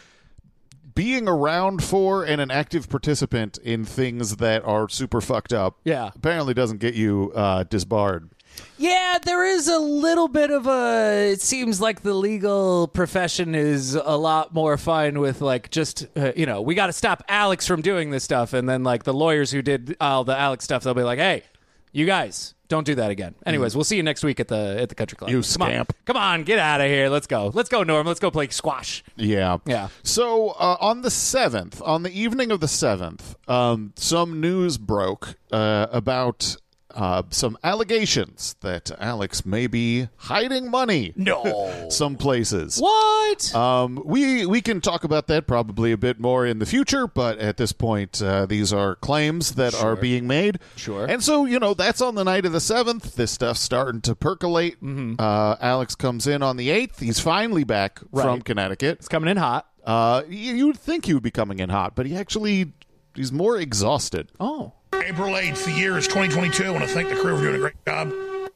being around for and an active participant in things that are super fucked up Yeah. apparently doesn't get you uh, disbarred. Yeah, there is a little bit of a. It seems like the legal profession is a lot more fine with like just uh, you know we got to stop Alex from doing this stuff, and then like the lawyers who did all the Alex stuff, they'll be like, hey, you guys don't do that again. Anyways, we'll see you next week at the at the country club. You Come scamp. on, come on, get out of here. Let's go. Let's go, Norm. Let's go play squash. Yeah. Yeah. So uh, on the seventh, on the evening of the seventh, um, some news broke uh, about uh, some allegations that Alex may be hiding money. No. Some places. What? Um, we we can talk about that probably a bit more in the future, but at this point, uh, these are claims that are being made. Sure. And so, you know, that's on the night of the seventh. This stuff's starting to percolate. Mm-hmm. Uh, Alex comes in on the eighth. He's finally back from Right. Connecticut. It's coming in hot. Uh, you, you would think he would be coming in hot, but he actually he's more exhausted. Oh. April eighth, the year is twenty twenty-two. I want to thank the crew for doing a great job.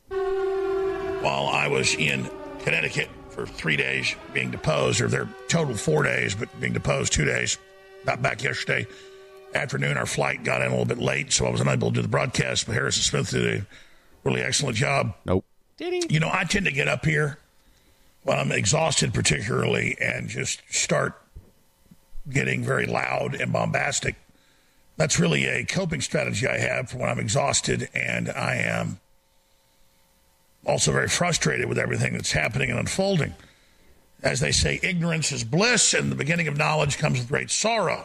While I was in Connecticut for three days being deposed, or their total four days, but being deposed two days. Got back yesterday afternoon. Our flight got in a little bit late, so I was unable to do the broadcast, but Harrison Smith did a really excellent job. Nope. Did he? You know, I tend to get up here when I'm exhausted particularly and just start getting very loud and bombastic That's really a coping strategy I have for when I'm exhausted and I am also very frustrated with everything that's happening and unfolding. As they say, ignorance is bliss, and the beginning of knowledge comes with great sorrow.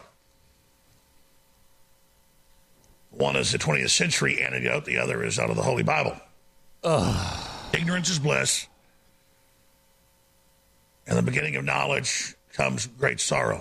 One is the twentieth century antidote, the other is out of the Holy Bible. Ugh. Ignorance is bliss, and the beginning of knowledge comes great sorrow.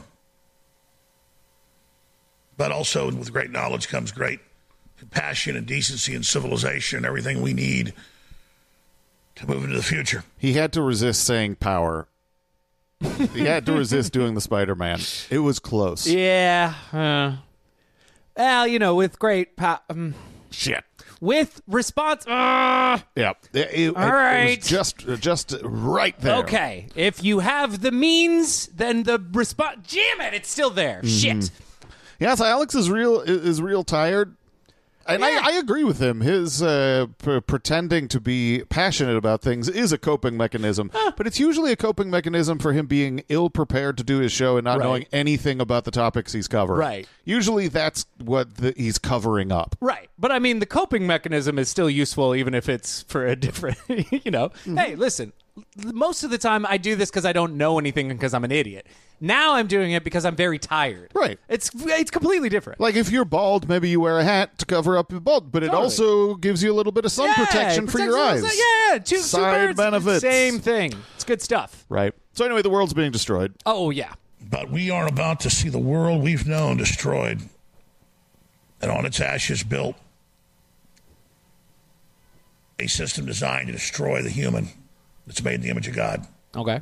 But also with great knowledge comes great compassion and decency and civilization, everything we need to move into the future. He had to resist saying power. He had to resist doing the Spider-Man. It was close. Yeah. Uh, well, you know, with great power. Um, Shit. With response. Uh, yeah. It, it, all it, right. It was just, just right there. Okay. If you have the means, then the response. Damn it, it's still there. Mm-hmm. Shit. Yes, Alex is real is real tired. And yeah. I, I agree with him. His uh, p- pretending to be passionate about things is a coping mechanism, huh. but it's usually a coping mechanism for him being ill-prepared to do his show and not right. knowing anything about the topics he's covering. Right. Usually that's what the, he's covering up. Right. But, I mean, the coping mechanism is still useful even if it's for a different, you know. Mm-hmm. Hey, listen, most of the time I do this because I don't know anything because I'm an idiot. Now I'm doing it because I'm very tired. Right. It's it's completely different. Like if you're bald, maybe you wear a hat to cover up your bald, but it totally. also gives you a little bit of sun yeah, protection for your eyes. Yeah, two, Side two birds, benefits. Same thing. It's good stuff. Right. So anyway, the world's being destroyed. Oh, yeah. But we are about to see the world we've known destroyed and on its ashes built a system designed to destroy the human that's made in the image of God. Okay.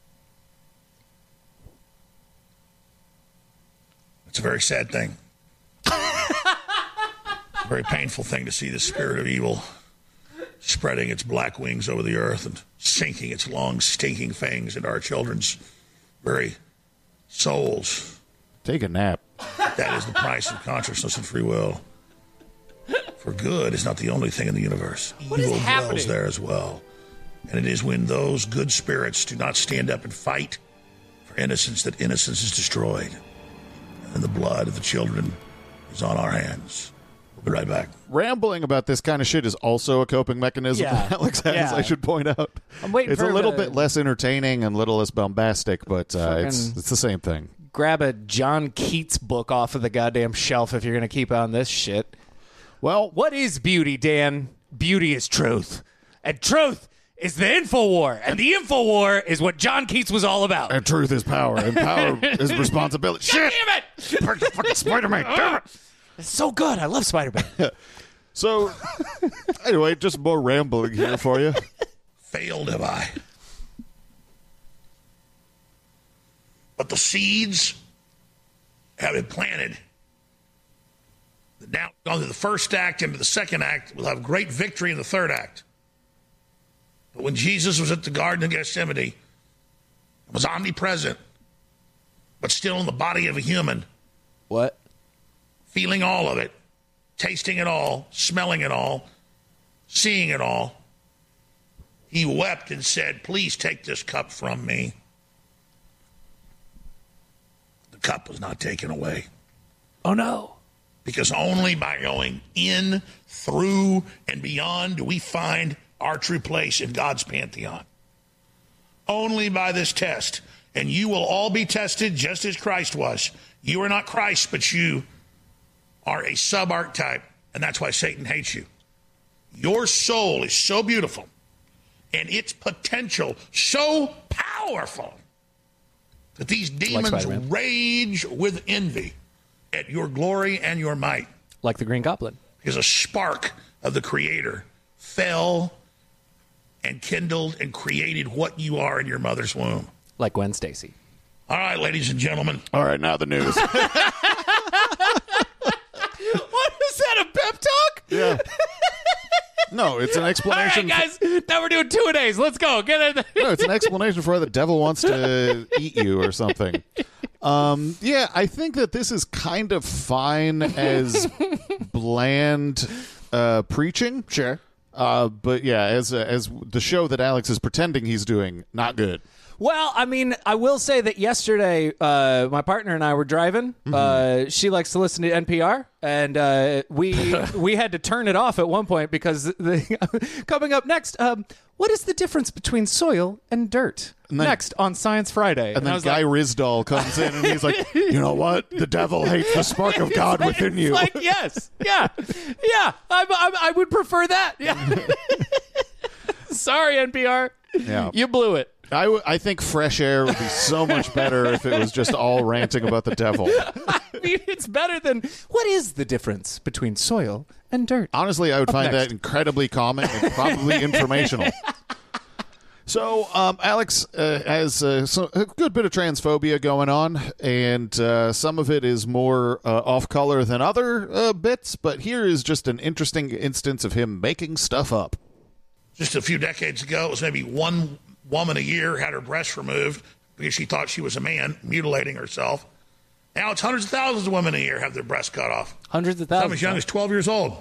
It's a very sad thing. A very painful thing to see the spirit of evil spreading its black wings over the earth and sinking its long, stinking fangs into our children's very souls. Take a nap. That is the price of consciousness and free will. For good is not the only thing in the universe. What Evil is happening? dwells there as well. And it is when those good spirits do not stand up and fight for innocence that innocence is destroyed. And the blood of the children is on our hands. We'll be right back. Rambling about this kind of shit is also a coping mechanism yeah. that Alex has, yeah. I should point out. I'm waiting it's for a little the, bit less entertaining and a little less bombastic, but uh, it's it's the same thing. Grab a John Keats book off of the goddamn shelf if you're going to keep on this shit. Well, what is beauty, Dan? Beauty is truth. And truth is the InfoWar. And the InfoWar is what John Keats was all about. And truth is power. And power is responsibility. Shit! Damn it! Fucking Spider-Man. Damn it! It's so good. I love Spider-Man. So, anyway, just more rambling here for you. Failed have I. But the seeds have been planted. Now, gone through the first act into the second act, we'll have great victory in the third act. But when Jesus was at the Garden of Gethsemane, was omnipresent, but still in the body of a human. What? Feeling all of it, tasting it all, smelling it all, seeing it all. He wept and said, "Please take this cup from me." The cup was not taken away. Oh, no. Because only by going in, through, and beyond do we find our true place in God's pantheon. Only by this test. And you will all be tested just as Christ was. You are not Christ, but you are a sub-archetype, and that's why Satan hates you. Your soul is so beautiful, and its potential so powerful, that these demons like rage with envy at your glory and your might. Like the Green Goblin. Because a spark of the Creator fell and kindled and created what you are in your mother's womb. Like Gwen Stacy. All right, ladies and gentlemen. All right, now the news. What is that, a pep talk? Yeah. No, it's an explanation. All right, guys. Now we're doing two-a-days. Let's go. Get it. No, it's an explanation for why the devil wants to eat you or something. Um, yeah, I think that this is kind of fine as bland uh, preaching. Sure. Uh, but yeah, as uh, as the show that Alex is pretending he's doing, not good. Well, I mean, I will say that yesterday, uh, my partner and I were driving. Mm-hmm. Uh, she likes to listen to N P R, and uh, we we had to turn it off at one point because the, coming up next, um, what is the difference between soil and dirt? And then, next on Science Friday, and, and then then Guy like, Rizdal comes in and he's like, "You know what? The devil hates the spark of God like, within you." Like, yes, yeah, yeah. I, I, I would prefer that. Yeah. Sorry, N P R. Yeah. You blew it. I, w- I think Fresh Air would be so much better if it was just all ranting about the devil. I mean, it's better than, what is the difference between soil and dirt? Honestly, I would Up find next. that incredibly comic and probably informational. So, um, Alex uh, has uh, so, a good bit of transphobia going on, and uh, some of it is more uh, off-color than other uh, bits, but here is just an interesting instance of him making stuff up. Just a few decades ago, it was maybe one woman a year had her breasts removed because she thought she was a man, mutilating herself. Now it's hundreds of thousands of women a year have their breasts cut off. Hundreds of Some thousands. as young as twelve years old.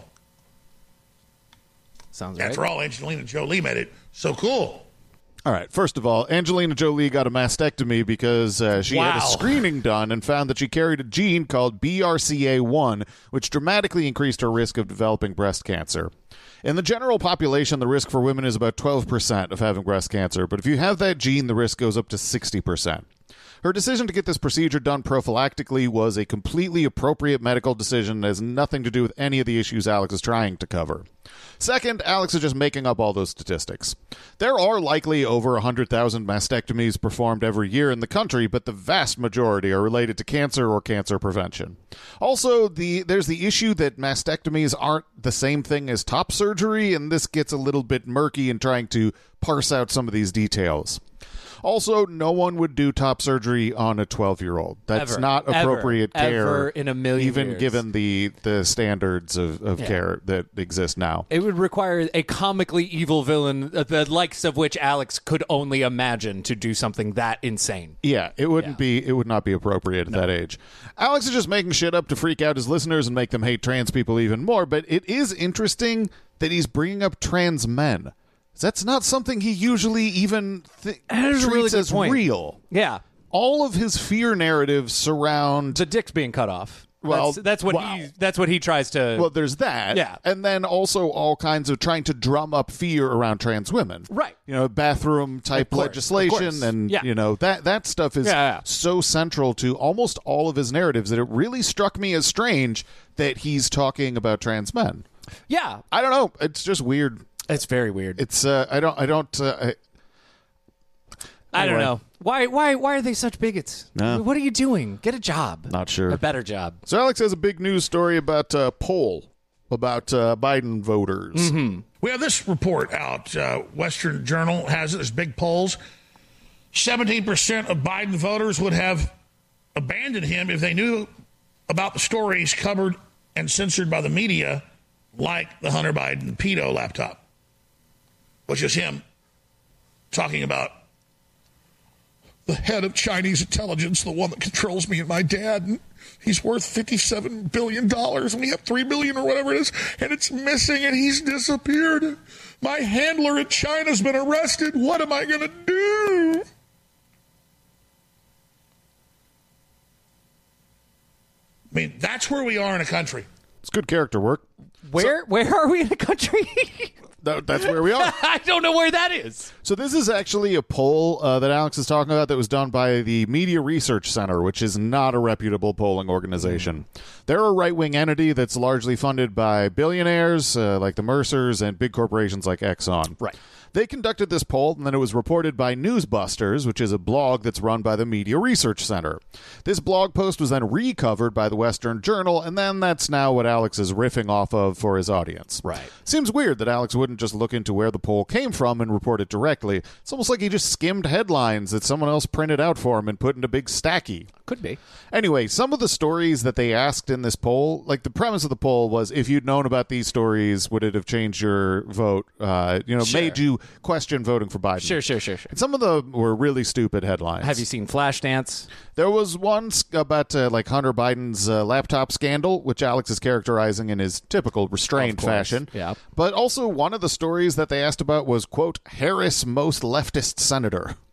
Sounds right. After all, Angelina Jolie made it so cool. All right. First of all, Angelina Jolie got a mastectomy because uh, she had a Wow. screening done and found that she carried a gene called B R C A one, which dramatically increased her risk of developing breast cancer. In the general population, the risk for women is about twelve percent of having breast cancer, but if you have that gene, the risk goes up to sixty percent. Her decision to get this procedure done prophylactically was a completely appropriate medical decision that has nothing to do with any of the issues Alex is trying to cover. Second, Alex is just making up all those statistics. There are likely over one hundred thousand mastectomies performed every year in the country, but the vast majority are related to cancer or cancer prevention. Also, the there's the issue that mastectomies aren't the same thing as top surgery, and this gets a little bit murky in trying to parse out some of these details. Also, no one would do top surgery on a twelve-year-old. That's Ever. not appropriate Ever. care, Ever in a million even years. given the, the standards of, of Yeah. care that exist now. It would require a comically evil villain, uh, the likes of which Alex could only imagine, to do something that insane. Yeah, it wouldn't Yeah. be. It would not be appropriate at that age. Alex is just making shit up to freak out his listeners and make them hate trans people even more. But it is interesting that he's bringing up trans men. That's not something he usually even th- That is a treats really good as point. real. Yeah. All of his fear narratives surround. The dick's being cut off. Well, that's, that's what wow. he that's what he tries to Well, there's that. Yeah. And then also all kinds of trying to drum up fear around trans women. Right. You know, bathroom type Of course, of legislation course. and, Yeah. you know, that, that stuff is Yeah, yeah. so central to almost all of his narratives that it really struck me as strange that he's talking about trans men. Yeah. I don't know. It's just weird. It's very weird. It's, uh, I don't, I don't, uh, I, I don't anyway. know. Why why why are they such bigots? No. What are you doing? Get a job. Not sure. A better job. So Alex has a big news story about uh, poll about uh, Biden voters. Mm-hmm. We have this report out. Uh, Western Journal has it. There's big polls. seventeen percent of Biden voters would have abandoned him if they knew about the stories covered and censored by the media, like the Hunter Biden pedo laptop, which is him talking about the head of Chinese intelligence, the one that controls me and my dad. And he's worth fifty-seven billion dollars, and we have three billion dollars or whatever it is, and it's missing, and he's disappeared. My handler in China's been arrested. What am I going to do? I mean, that's where we are in a country. It's good character work. Where where are we in the country? That, that's where we are. I don't know where that is. So this is actually a poll uh, that Alex is talking about that was done by the Media Research Center, which is not a reputable polling organization. They're a right-wing entity that's largely funded by billionaires uh, like the Mercers and big corporations like Exxon. Right. They conducted this poll, and then it was reported by Newsbusters, which is a blog that's run by the Media Research Center. This blog post was then recovered by the Western Journal, and then that's now what Alex is riffing off of for his audience. Right. Seems weird that Alex wouldn't just look into where the poll came from and report it directly. It's almost like he just skimmed headlines that someone else printed out for him and put in a big stacky. Could be. Anyway, some of the stories that they asked in this poll, like the premise of the poll was, if you'd known about these stories, would it have changed your vote? Uh, you know, Sure. made you question voting for Biden? Sure, sure, sure, sure. And some of them were really stupid headlines. Have you seen Flashdance? There was one s- about uh, like Hunter Biden's uh, laptop scandal, which Alex is characterizing in his typical restrained Of course, fashion. yeah. But also one of the stories that they asked about was, quote, Harris most leftist senator.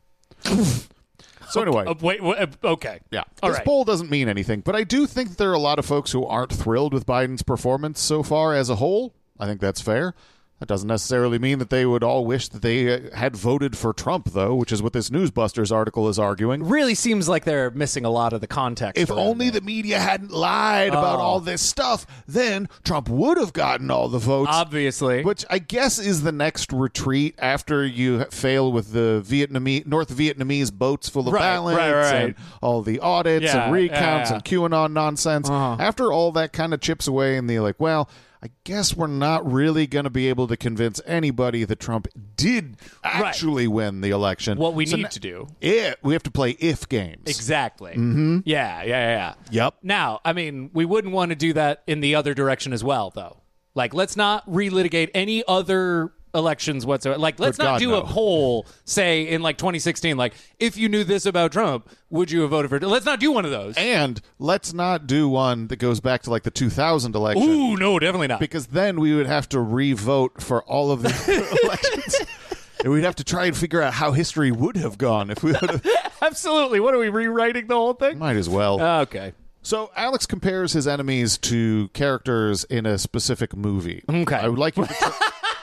So anyway, Uh, wait, wait, uh, okay. yeah, All this right. poll doesn't mean anything, but I do think there are a lot of folks who aren't thrilled with Biden's performance so far as a whole. I think that's fair. That doesn't necessarily mean that they would all wish that they uh, had voted for Trump, though, which is what this Newsbusters article is arguing. Really seems like they're missing a lot of the context. If around only that. the media hadn't lied about Oh. all this stuff, then Trump would have gotten all the votes. Obviously. Which I guess is the next retreat after you fail with the Vietnamese North Vietnamese boats full of Right, ballots right, right. and all the audits Yeah, and recounts yeah, yeah. and QAnon nonsense. Uh-huh. After all that kind of chips away, and they're like, well, I guess we're not really going to be able to convince anybody that Trump did actually win the election. What we So need na- to do. Yeah, we have to play if games. Exactly. Mm-hmm. Yeah, yeah, yeah, yeah. Yep. Now, I mean, we wouldn't want to do that in the other direction as well, though. Like, let's not relitigate any other elections whatsoever. Like, let's Good not God, do no. a poll, say, in like twenty sixteen, like, if you knew this about Trump, would you have voted for Let's not do one of those. And let's not do one that goes back to like the two thousand election. Ooh, no, definitely not. Because then we would have to re-vote for all of the elections. And we'd have to try and figure out how history would have gone if we would have. Absolutely. What are we rewriting the whole thing? Might as well. Okay. So Alex compares his enemies to characters in a specific movie. Okay. I would like you to try,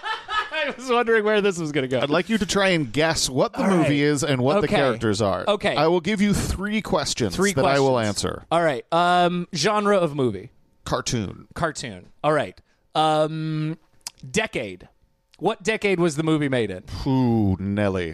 I was wondering where this was going to go. I'd like you to try and guess what the All movie right. is and what the Okay. characters are. Okay. I will give you three questions Three that questions. I will answer. All right. Um, genre of movie. Cartoon. Cartoon. All right. Um, decade. What decade was the movie made in? Ooh, Nelly.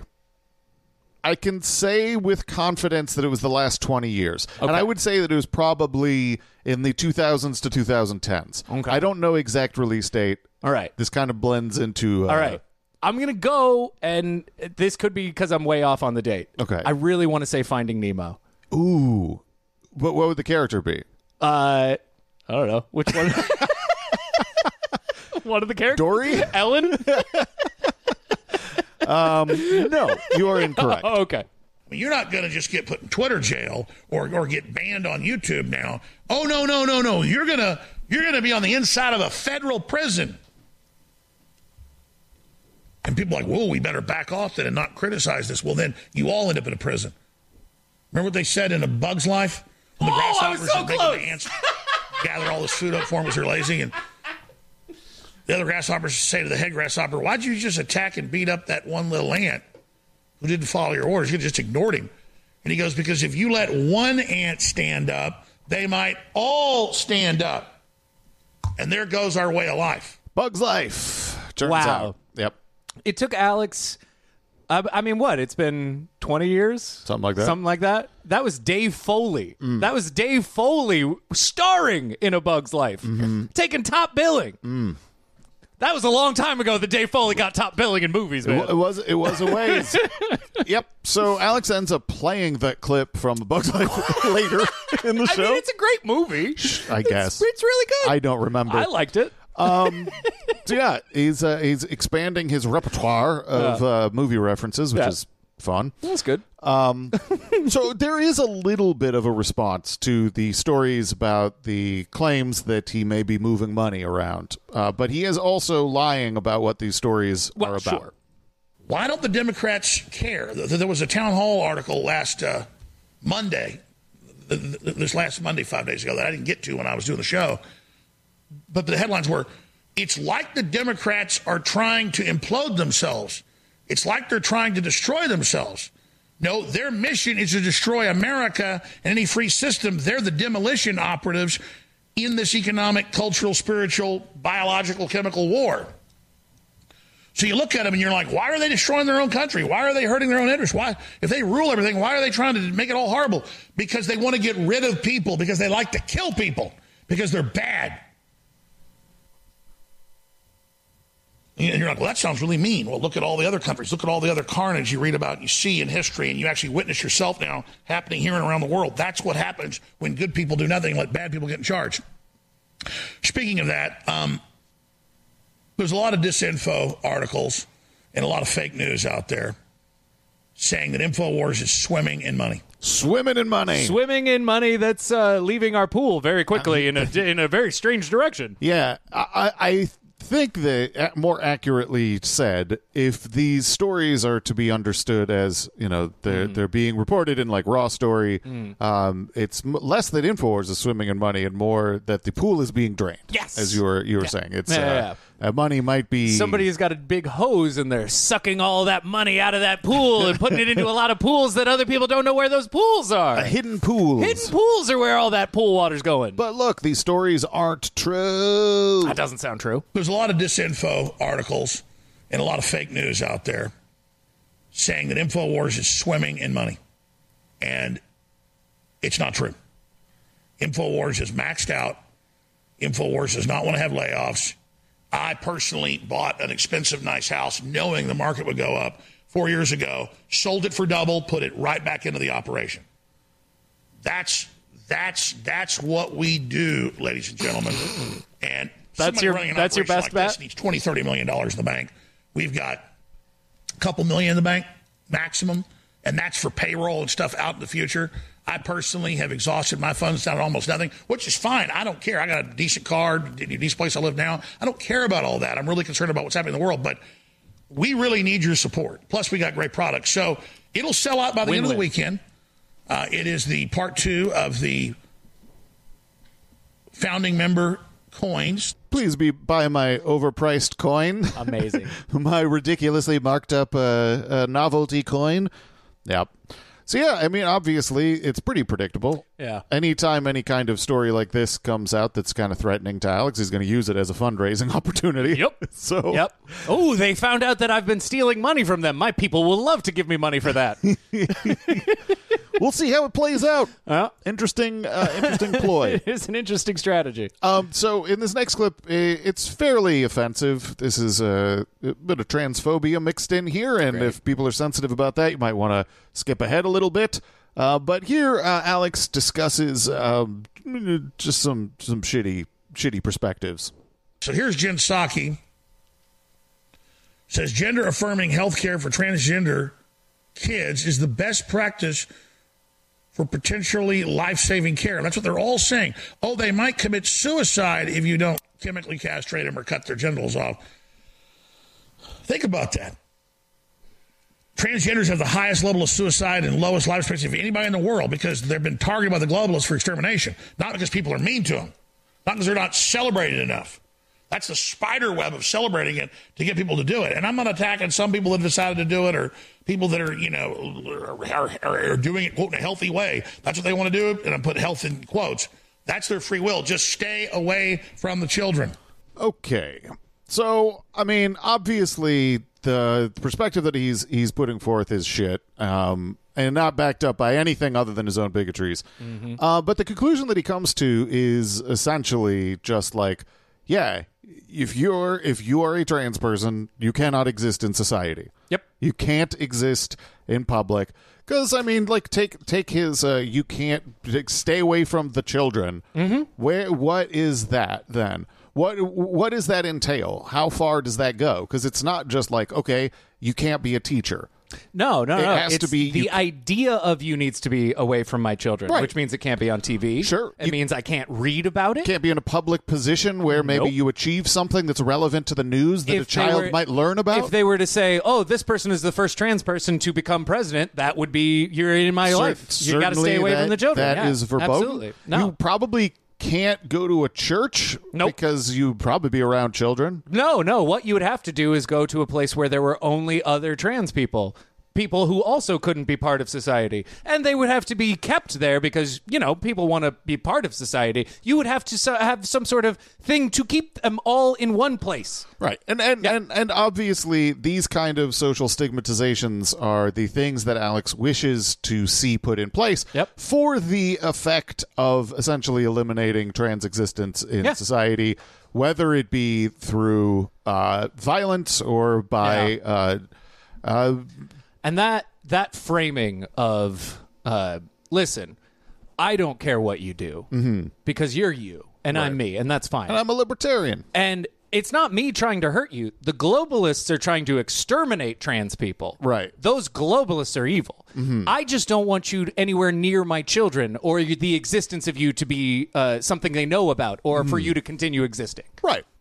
I can say with confidence that it was the last twenty years. And Okay. I would say that it was probably in the two thousands to twenty tens. Okay. I don't know exact release date. All right. This kind of blends into... Uh, All right. I'm going to go, and this could be because I'm way off on the date. Okay. I really want to say Finding Nemo. Ooh. What, what would the character be? Uh, I don't know. Which one? One of the characters? Dory? Ellen? Um, no, you are incorrect. Oh, okay. I mean, you're not going to just get put in Twitter jail or, or get banned on YouTube now. Oh, no, no, no, no. You're going to you're gonna be on the inside of a federal prison. And people are like, whoa, we better back off then and not criticize this. Well, then you all end up in a prison. Remember what they said in A Bug's Life? When the Oh, I was grasshoppers so are making close. the ants gather all this food up for them because they're lazy. And the other grasshoppers say to the head grasshopper, why'd you just attack and beat up that one little ant who didn't follow your orders? You just ignored him. And he goes, because if you let one ant stand up, they might all stand up. And there goes our way of life. Bug's Life. Turns Wow. out. Yep. It took Alex, I, I mean, what? It's been twenty years? Something like that. Something like that. That was Dave Foley. That was Dave Foley starring in A Bug's Life, taking top billing. That was a long time ago that Dave Foley got top billing in movies, man. It was it was a ways. Yep. So Alex ends up playing that clip from A Bug's Life later in the I show. mean, it's a great movie. I guess. It's, it's really good. I don't remember. I liked it. Um, so yeah, he's uh, he's expanding his repertoire of uh, movie references, which Yeah. is fun. That's good. Um, so there is a little bit of a response to the stories about the claims that he may be moving money around, uh, but he is also lying about what these stories Well, are about. sure. Why don't the Democrats care? Th- There was a town hall article last uh, Monday, th- th- this last Monday, five days ago, that I didn't get to when I was doing the show. But the headlines were, it's like the Democrats are trying to implode themselves. It's like they're trying to destroy themselves. No, their mission is to destroy America and any free system. They're the demolition operatives in this economic, cultural, spiritual, biological, chemical war. So you look at them and you're like, why are they destroying their own country? Why are they hurting their own interests? Why, if they rule everything, why are they trying to make it all horrible? Because they want to get rid of people, because they like to kill people, because they're bad. And you're like, well, that sounds really mean. Well, look at all the other countries. Look at all the other carnage you read about, you see in history, and you actually witness yourself now happening here and around the world. That's what happens when good people do nothing and let bad people get in charge. Speaking of that, um, there's a lot of disinfo articles and a lot of fake news out there saying that InfoWars is swimming in money. Swimming in money. Swimming in money that's uh, leaving our pool very quickly in a in a very strange direction. Yeah, I, I think that, uh, more accurately said, if these stories are to be understood as, you know, they're, mm. they're being reported in like Raw Story, mm. um, it's m- less that InfoWars is swimming in money and more that the pool is being drained. Yes. As you were, you were yeah. saying. It's yeah, uh, yeah. Uh, money might be... Somebody has got a big hose and they're sucking all that money out of that pool and putting it into a lot of pools that other people don't know where those pools are. Uh, hidden pools. Hidden pools are where all that pool water's going. But look, these stories aren't true. That doesn't sound true. There's a lot of disinfo articles and a lot of fake news out there saying that InfoWars is swimming in money. And it's not true. InfoWars is maxed out. InfoWars does not want to have layoffs. I personally bought an expensive, nice house knowing the market would go up four years ago, sold it for double, put it right back into the operation. That's that's that's what we do, ladies and gentlemen. And that's your running an that's your best like bet. This needs twenty, thirty million dollars in the bank. We've got a couple million in the bank maximum, and that's for payroll and stuff out in the future. I personally have exhausted my funds down to almost nothing, which is fine. I don't care. I got a decent car, a decent place I live now. I don't care about all that. I'm really concerned about what's happening in the world, but we really need your support. Plus, we got great products. So it'll sell out by the Win-win. end of the weekend. Uh, it is the part two of the founding member coins. Please be buy my overpriced coin. Amazing. My ridiculously marked up uh, uh, novelty coin. Yep. So, yeah, I mean, obviously, it's pretty predictable. Yeah. Anytime any kind of story like this comes out that's kind of threatening to Alex, he's going to use it as a fundraising opportunity. Yep. So. Yep. Oh, they found out that I've been stealing money from them. My people will love to give me money for that. We'll see how it plays out. Uh, interesting, uh, interesting ploy. It's an interesting strategy. Um, so in this next clip, it's fairly offensive. This is a, a bit of transphobia mixed in here, and Great. if people are sensitive about that, you might want to skip ahead a little bit. Uh, but here, uh, Alex discusses um, just some some shitty shitty perspectives. So here's Jen Psaki. Says gender affirming health care for transgender kids is the best practice for potentially life-saving care. And that's what they're all saying. Oh, they might commit suicide if you don't chemically castrate them or cut their genitals off. Think about that. Transgenders have the highest level of suicide and lowest life expectancy of anybody in the world because they've been targeted by the globalists for extermination, not because people are mean to them, not because they're not celebrated enough. That's the spider web of celebrating it to get people to do it. And I'm not attacking some people that have decided to do it or people that are, you know, are, are, are doing it, quote, in a healthy way. That's what they want to do, and I put health in quotes. That's their free will. Just stay away from the children. Okay. So, I mean, obviously, the perspective that he's he's putting forth is shit, um, and not backed up by anything other than his own bigotries. Mm-hmm. Uh, but the conclusion that he comes to is essentially just like, yeah, if you're if you are a trans person, you cannot exist in society. Yep. You can't exist in public. Because, I mean, like, take take his, uh, you can't, stay away from the children. Mm-hmm. Where, what is that, then? What What does that entail? How far does that go? Because it's not just like, okay, you can't be a teacher. No, no, it no. has it's to be the you, idea of you needs to be away from my children, right. which means it can't be on T V. Sure. It you, means I can't read about it. Can't be in a public position where maybe nope. you achieve something that's relevant to the news that if a child were, might learn about. If they were to say, oh, this person is the first trans person to become president, that would be, you're in my Cer- life. You got to stay away that, from the children. That yeah, is verboten. Absolutely. No. You probably can't go to a church nope. because you'd probably be around children. No, no. What you would have to do is go to a place where there were only other trans people. People who also couldn't be part of society. And they would have to be kept there because, you know, people want to be part of society. You would have to so- have some sort of thing to keep them all in one place. Right. And and, yep. and and obviously these kind of social stigmatizations are the things that Alex wishes to see put in place yep. for the effect of essentially eliminating trans existence in yeah. society, whether it be through uh, violence or by... Yeah. Uh, uh, And that that framing of, uh, listen, I don't care what you do mm-hmm. because you're you and right. I'm me, and that's fine. And I'm a libertarian. And it's not me trying to hurt you. The globalists are trying to exterminate trans people. Right. Those globalists are evil. Mm-hmm. I just don't want you anywhere near my children or the existence of you to be uh, something they know about or mm-hmm. for you to continue existing. Right.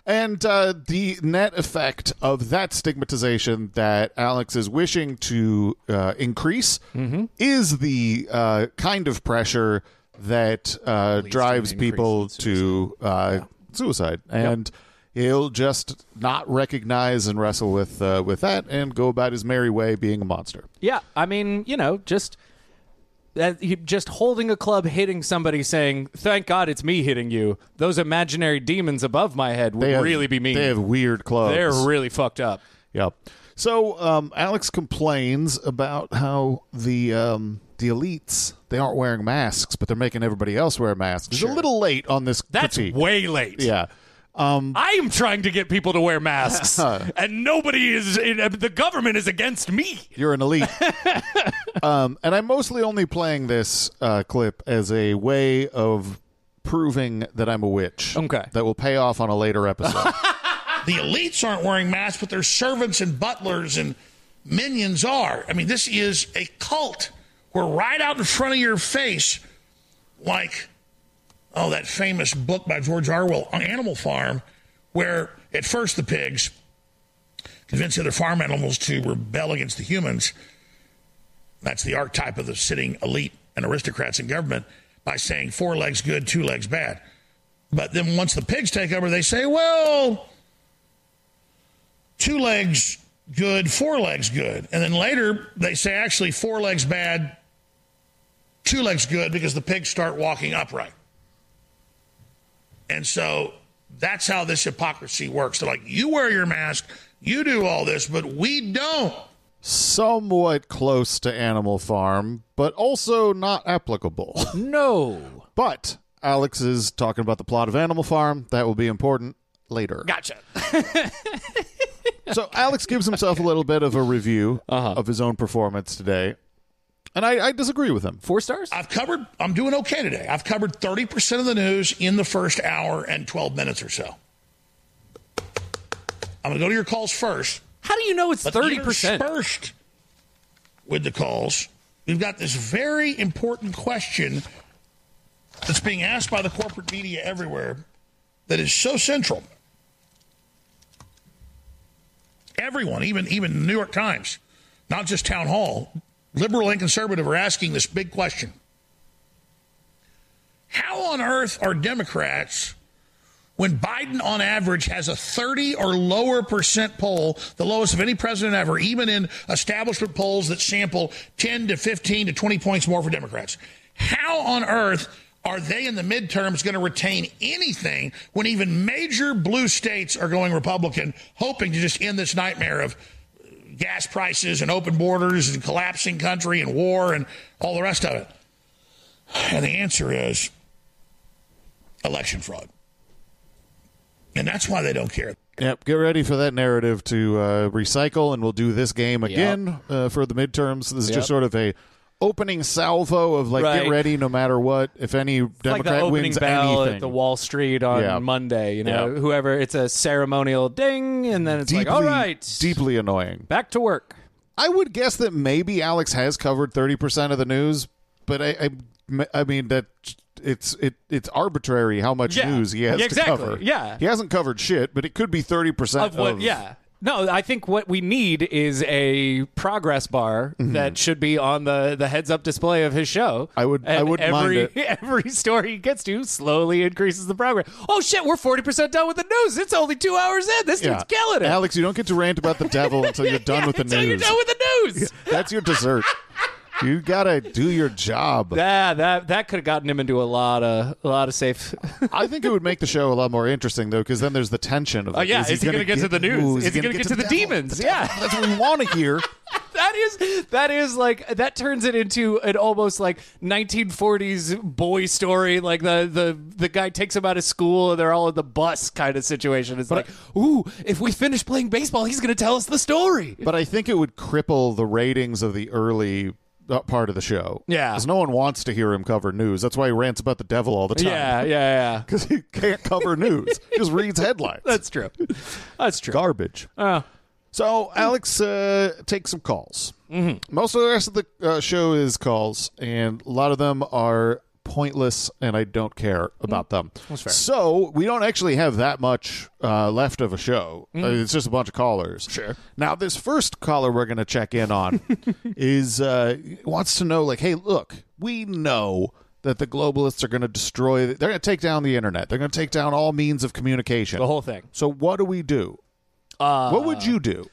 And uh, the net effect of that stigmatization that Alex is wishing to uh, increase Mm-hmm. is the uh, kind of pressure that uh, drives an increase people in to uh, suicide. And he'll just not recognize and wrestle with uh, with that and go about his merry way being a monster. Yeah, I mean, you know, just that he- just holding a club, hitting somebody, saying, "Thank God it's me hitting you." Those imaginary demons above my head would They have, really be mean. They have weird clubs. They're really fucked up. Yep. So um, Alex complains about how the um, the elites, they aren't wearing masks, but they're making everybody else wear masks. He's a little late on this That's critique. way late. Yeah. I am trying to get people to wear masks, and nobody is. The government is against me. You're an elite. um, and I'm mostly only playing this uh, clip as a way of proving that I'm a witch. Okay. That will pay off on a later episode. The elites aren't wearing masks, but their servants and butlers and minions are. I mean, this is a cult. We're right out in front of your face, like, oh, that famous book by George Orwell on Animal Farm, where at first the pigs convince the other farm animals to rebel against the humans. That's the archetype of the sitting elite and aristocrats in government, by saying four legs good, two legs bad. But then once the pigs take over, they say, well, two legs good, four legs good. And then later they say actually four legs bad, two legs good, because the pigs start walking upright. And so that's how this hypocrisy works. They're like, you wear your mask, you do all this, but we don't. Somewhat close to Animal Farm, but also not applicable. No. But Alex is talking about the plot of Animal Farm. That will be important later. Gotcha. So Alex gives himself a little bit of a review Uh-huh. of his own performance today. And I, I disagree with him. Four stars? I've covered, I'm doing okay today. I've covered thirty percent of the news in the first hour and twelve minutes or so. I'm going to go to your calls first. How do you know it's But thirty percent? interspersed with the calls, we've got this very important question that's being asked by the corporate media everywhere that is so central. Everyone, even even the New York Times, not just Town Hall, liberal and conservative, are asking this big question. How on earth are Democrats, when Biden on average has a thirty or lower percent poll, the lowest of any president ever, even in establishment polls that sample ten to fifteen to twenty points more for Democrats, how on earth are they in the midterms going to retain anything when even major blue states are going Republican, hoping to just end this nightmare of gas prices and open borders and collapsing country and war and all the rest of it? And the answer is election fraud. And that's why they don't care. Yep, get ready for that narrative to uh, recycle, and we'll do this game again uh, for the midterms. This is Yep. just sort of a opening salvo of, like, Right. get ready no matter what. If any Like Democrat the opening wins bell anything. at the Wall Street on Yeah. Monday. You know, Yeah. whoever, it's a ceremonial ding, and then it's deeply, like, all right, deeply annoying. back to work. I would guess that maybe Alex has covered thirty percent of the news, but I, I, I mean that it's it it's arbitrary how much Yeah. news he has Yeah, exactly. to cover. Yeah. he hasn't covered shit, but it could be thirty percent Of what? Yeah. No, I think what we need is a progress bar that should be on the, the heads up display of his show. I would- I And wouldn't mind every, it. Every story he gets to slowly increases the progress. Oh shit, we're forty percent done with the news. It's only two hours in. This dude's killing it. Alex, you don't get to rant about the devil until you're done Yeah, with the until news. you're done with the news. That's your dessert. You gotta do your job. Yeah, that that could have gotten him into a lot of a lot of safe. I think it would make the show a lot more interesting, though, because then there's the tension of. Oh like, yeah, is is he going to get to the news? ooh, Is he going to get to the devil? demons? The devil. Yeah, That's what we want to hear. that is that is like that turns it into an almost like nineteen forties boy story. Like the the the guy takes him out of school and they're all in the bus kind of situation. It's like, ooh, if we finish playing baseball, he's going to tell us the story. But I think it would cripple the ratings of the early uh, part of the show. Yeah. Because no one wants to hear him cover news. That's why he rants about the devil all the time. Yeah, yeah, yeah. Because he can't cover news. He just reads headlines. That's true. That's true. Garbage. Oh. So Alex uh, takes some calls. Mm-hmm. Most of the rest of the uh, show is calls, and a lot of them are pointless, and I don't care about them. So we don't actually have that much uh, left of a show. Uh, it's just a bunch of callers. Sure. Now, this first caller we're going to check in on is uh, wants to know, like, hey, look, we know that the globalists are going to destroy, they're going to take down the internet. They're going to take down all means of communication. The whole thing. So what do we do? Uh, what would you do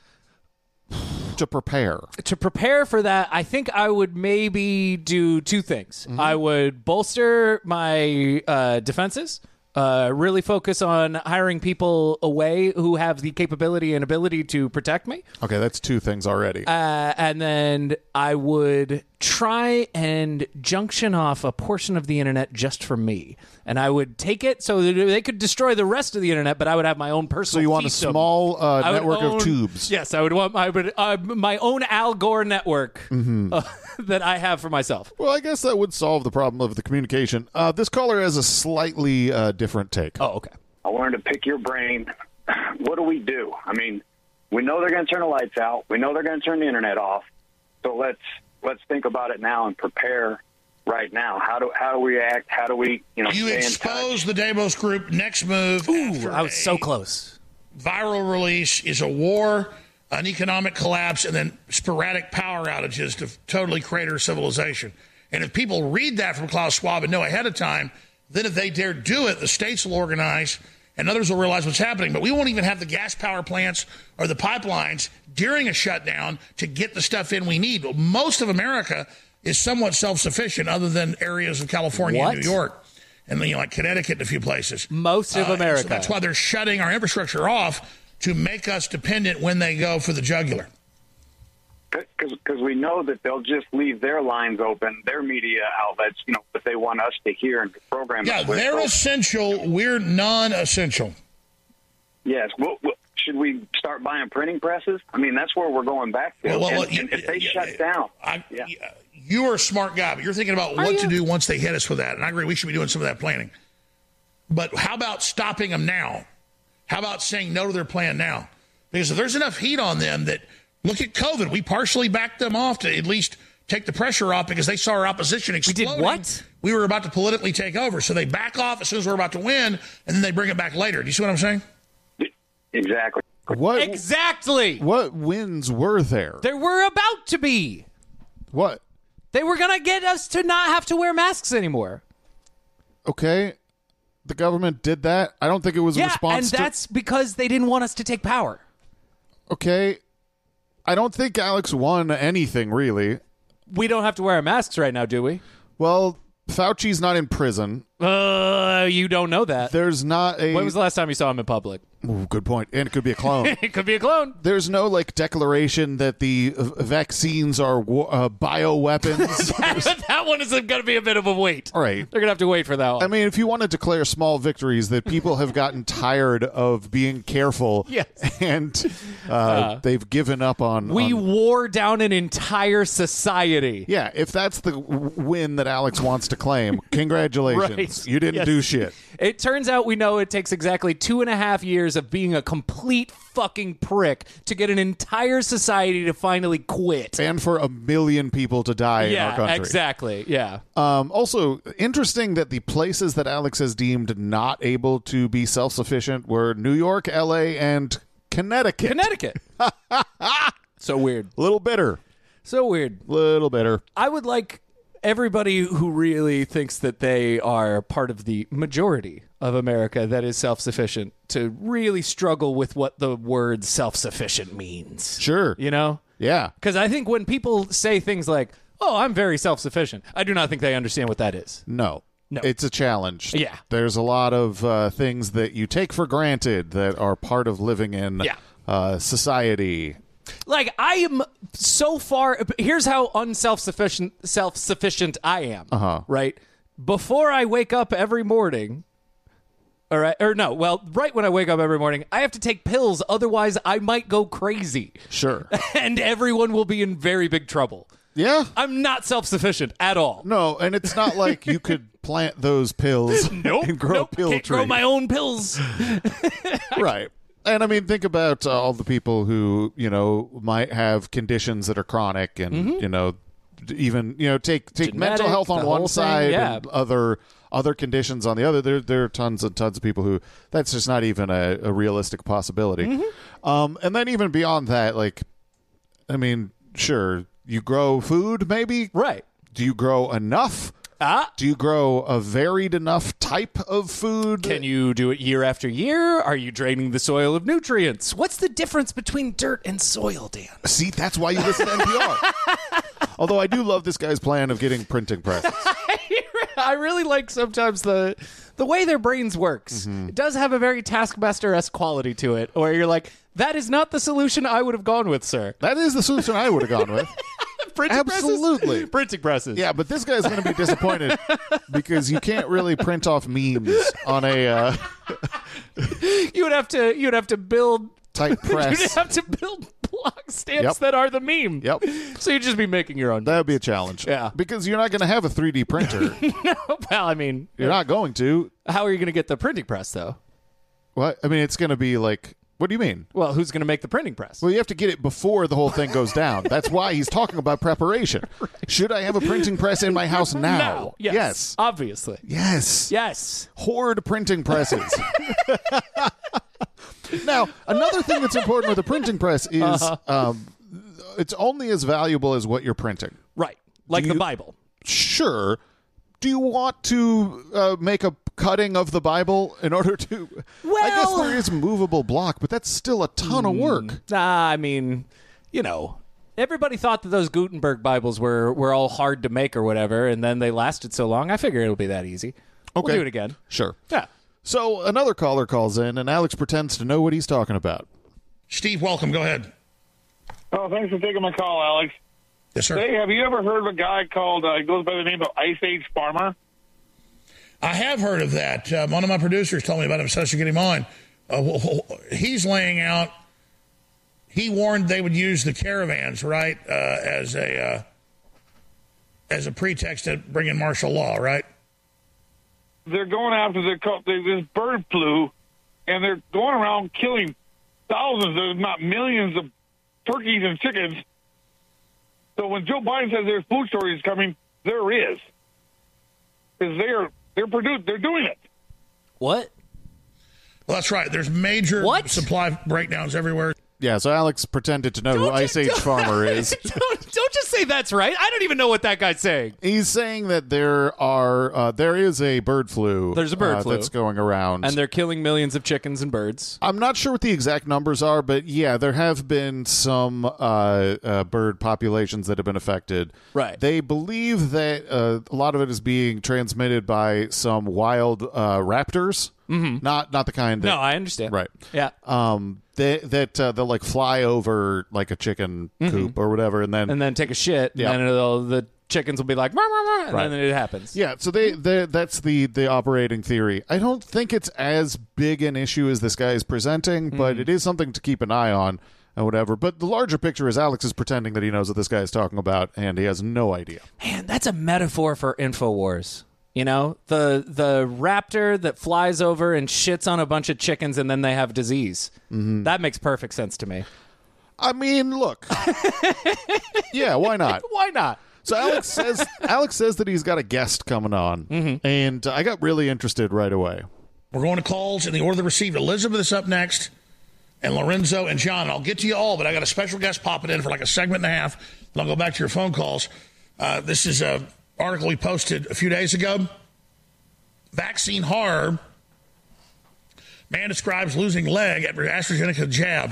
to prepare? To prepare for that, I think I would maybe do two things. Mm-hmm. I would bolster my uh, defenses, uh, really focus on hiring people away who have the capability and ability to protect me. Okay, that's two things already. Uh, and then I would try and junction off a portion of the internet just for me. And I would take it so that they could destroy the rest of the internet, but I would have my own personal So you want a fiefdom. small uh, I would network own- of tubes. Yes, I would want my, would, uh, my own Al Gore network Mm-hmm. uh, that I have for myself. Well, I guess that would solve the problem of the communication. Uh, this caller has a slightly uh, different take. Oh, okay. I wanted to pick your brain. What do we do? I mean, we know they're going to turn the lights out. We know they're going to turn the internet off. So let's let's think about it now and prepare right now. How do how do we act? How do we you know? You stay in expose touch? the Davos Group. Next move. Ooh, after I was so a close. Viral release is a war, an economic collapse, and then sporadic power outages to totally crater civilization. And if people read that from Klaus Schwab and know ahead of time, then if they dare do it, the states will organize and others will realize what's happening. But we won't even have the gas power plants or the pipelines during a shutdown to get the stuff in we need. Most of America is somewhat self-sufficient other than areas of California What? and New York and you know, like Connecticut and a few places. Most of Uh, America. So that's why they're shutting our infrastructure off to make us dependent when they go for the jugular. Because we know that they'll just leave their lines open, their media outlets, you know, that they want us to hear and to program. Yeah, us with. they're So, essential. We're non-essential. yes. Well, well, should we start buying printing presses? I mean, that's where we're going back to. Well, well, and, well, and you- if they yeah, shut yeah. down, I, yeah. yeah, you are a smart guy, but you're thinking about what to do once they hit us with that. And I agree, we should be doing some of that planning. But how about stopping them now? How about saying no to their plan now? Because if there's enough heat on them that, look at COVID, we partially backed them off to at least take the pressure off because they saw our opposition exploding. did what? We were about to politically take over. So they back off as soon as we're about to win, and then they bring it back later. Do you see what I'm saying? Exactly. What Exactly. what wins were there? There were about to be. What? They were going to get us to not have to wear masks anymore. Okay. The government did that. I don't think it was a Yeah, response and to... that's because they didn't want us to take power. Okay. I don't think Alex won anything, really. We don't have to wear our masks right now, do we? Well, Fauci's not in prison. Uh, you don't know that. There's not a... When was the last time you saw him in public? Ooh, good point. And it could be a clone. It could be a clone. There's no, like, declaration that the uh, vaccines are wa- uh, bioweapons. that, that one is going to be a bit of a wait. All right. They're going to have to wait for that one. I mean, if you want to declare small victories that people have gotten tired of being careful Yes. and uh, they've given up on... we on- wore down an entire society. Yeah, if that's the w- win that Alex wants to claim, congratulations. Right. You didn't Yes. do shit. It turns out we know it takes exactly two and a half years of being a complete fucking prick to get an entire society to finally quit. And for a million people to die in our Yeah, country. exactly. Yeah. Um, also, interesting that the places that Alex has deemed not able to be self-sufficient were New York, L A, and Connecticut. Connecticut. So weird. Little bitter. So weird. Little bitter. I would like everybody who really thinks that they are part of the majority of America that is self-sufficient to really struggle with what the word self-sufficient means. Sure. You know? Yeah. Because I think when people say things like, oh, I'm very self-sufficient, I do not think they understand what that is. No. No. It's a challenge. Yeah. There's a lot of uh, things that you take for granted that are part of living in Yeah. uh, society. Like, I am so far. Here's how unself-sufficient self-sufficient I am. Uh-huh. Right? Before I wake up every morning, all right, or no, well, right when I wake up every morning, I have to take pills. Otherwise, I might go crazy. Sure. And everyone will be in very big trouble. Yeah. I'm not self-sufficient at all. No, and it's not like you could plant those pills Nope. and grow nope, a pill can't tree. grow my own pills. Right. And I mean, think about uh, all the people who, you know, might have conditions that are chronic and, Mm-hmm. you know, even you know take take Genetic, mental health on the one whole side thing, yeah. and other other conditions on the other. There there are tons and tons of people who that's just not even a, a realistic possibility. Mm-hmm. Um, and then even beyond that, like, I mean, sure, you grow food, maybe, Right. Do you grow enough? Ah. Do you grow a varied enough type of food? Can you do it year after year? Are you draining the soil of nutrients? What's the difference between dirt and soil, Dan? See, that's why you listen to N P R. Although I do love this guy's plan of getting printing presses. I really like sometimes the the way their brains works. Mm-hmm. It does have a very Taskmaster-esque quality to it, where you're like, that is not the solution I would have gone with, sir. That is the solution I would have gone with. Printing Absolutely. presses? Printing presses. Yeah, but this guy's going to be disappointed because you can't really print off memes on a uh, You would have to you would have to build type press. You'd have to build block stamps Yep. that are the meme. Yep. So you'd just be making your own. That would be a challenge. Yeah. Because you're not going to have a three D printer. No, well, I mean, You're not going to. how are you going to get the printing press, though? What? I mean, it's going to be like, what do you mean? Well, who's going to make the printing press? Well, you have to get it before the whole thing goes down. That's why he's talking about preparation. Should I have a printing press in my house now? No. Yes. Yes. Obviously. Yes. Yes. Hoard printing presses. Now, another thing that's important with a printing press is Uh-huh. um, it's only as valuable as what you're printing. Right. Like Do the you- Bible. Sure. Do you want to uh, make a cutting of the Bible in order to... I guess Well- there is movable block, but that's still a ton of work. Nah, I mean, you know, everybody thought that those Gutenberg Bibles were, were all hard to make or whatever, and then they lasted so long. I figure it'll be that easy. Okay. We'll do it again. Sure. Yeah. So another caller calls in, and Alex pretends to know what he's talking about. Steve, welcome. Go ahead. Oh, thanks for taking my call, Alex. Yes, sir. Hey, have you ever heard of a guy called, uh, he goes by the name of Ice Age Farmer? I have heard of that. Um, one of my producers told me about him, so I should get him on. Uh, wh- wh- he's laying out, he warned they would use the caravans, right, uh, as a uh, as a pretext to bring in martial law, right? They're going after the, co- the, this bird flu, and they're going around killing thousands, if not millions, of turkeys and chickens. So when Joe Biden says there's food shortage coming, there is. Because they're, they're, produ- they're doing it. What? Well, that's right. There's major What? supply breakdowns everywhere. Yeah, so Alex pretended to know who Don't you- Ice Age don't- Farmer is. don't, don't just say that's right. I don't even know what that guy's saying. He's saying that there are uh, there is a bird flu. There's a bird uh, flu. that's going around, And they're killing millions of chickens and birds. I'm not sure what the exact numbers are, but yeah, there have been some uh, uh, bird populations that have been affected. Right. They believe that uh, a lot of it is being transmitted by some wild uh, raptors. Mm-hmm. Not not the kind that. No, I understand. Right. Yeah. Um. They, that uh, they'll like fly over like a chicken coop or whatever, and then Mm-hmm. And then take a shit, Yeah. and then it'll, the chickens will be like, "Meow, meow, meow," and Right. then it happens. yeah. So they, they that's the the operating theory. I don't think it's as big an issue as this guy is presenting, but it is something to keep an eye on and whatever. But the larger picture is Alex is pretending that he knows what this guy is talking about, and he has no idea. Man, that's a metaphor for InfoWars. You know, the the raptor that flies over and shits on a bunch of chickens and then they have disease. Mm-hmm. That makes perfect sense to me. I mean, look. Yeah, why not? Why not? So Alex says Alex says that he's got a guest coming on, and I got really interested right away. We're going to calls in the order they received. Elizabeth is up next, and Lorenzo and John. I'll get to you all, but I got a special guest popping in for like a segment and a half. Then I'll go back to your phone calls. Uh, this is a article we posted a few days ago. Vaccine horror. Man describes losing leg after AstraZeneca jab.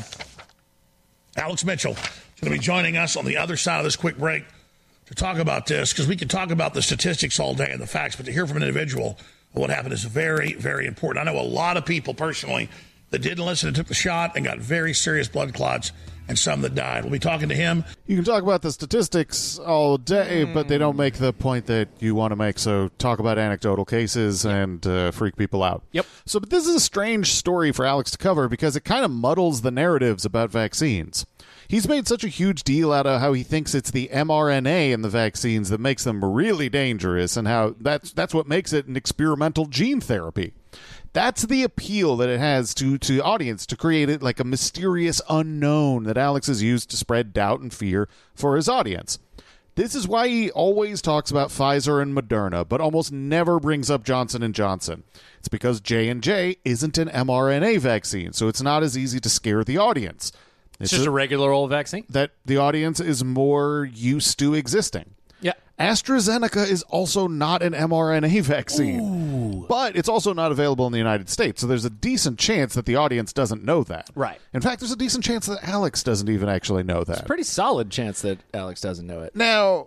Alex Mitchell is going to be joining us on the other side of this quick break to talk about this, because we can talk about the statistics all day and the facts, but to hear from an individual what happened is very, very important. I know a lot of people personally that didn't listen and took the shot and got very serious blood clots, and some that died. We'll be talking to him. You can talk about the statistics all day, but they don't make the point that you want to make. So talk about anecdotal cases and uh, freak people out. Yep. So, but this is a strange story for Alex to cover because it kind of muddles the narratives about vaccines. He's made such a huge deal out of how he thinks it's the mRNA in the vaccines that makes them really dangerous, and how that's that's what makes it an experimental gene therapy. That's the appeal that it has to to audience, to create it like a mysterious unknown that Alex has used to spread doubt and fear for his audience. This is why he always talks about Pfizer and Moderna, but almost never brings up Johnson and Johnson. It's because J and J isn't an mRNA vaccine, so it's not as easy to scare the audience. It's, it's just a, a regular old vaccine that the audience is more used to existing. Yeah. AstraZeneca is also not an mRNA vaccine, Ooh. but it's also not available in the United States, so there's a decent chance that the audience doesn't know that. Right. In fact, there's a decent chance that Alex doesn't even actually know that. It's a pretty solid chance that Alex doesn't know it. Now,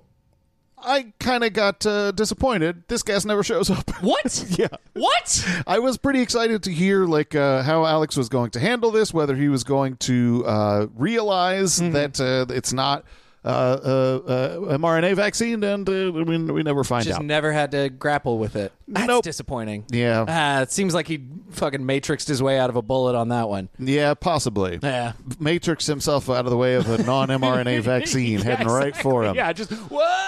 I kind of got uh, disappointed. This guest never shows up. What? Yeah. What? I was pretty excited to hear like uh, how Alex was going to handle this, whether he was going to uh, realize mm-hmm. that uh, it's not uh, uh, uh, mRNA vaccine, and uh, we, we never find Just out. Just never had to grapple with it. That's nope. disappointing. Yeah. Uh, it seems like he fucking matrixed his way out of a bullet on that one. Yeah, possibly. Yeah. Matrixed himself out of the way of a non-mRNA vaccine, yeah, heading exactly. right for him. Yeah, just,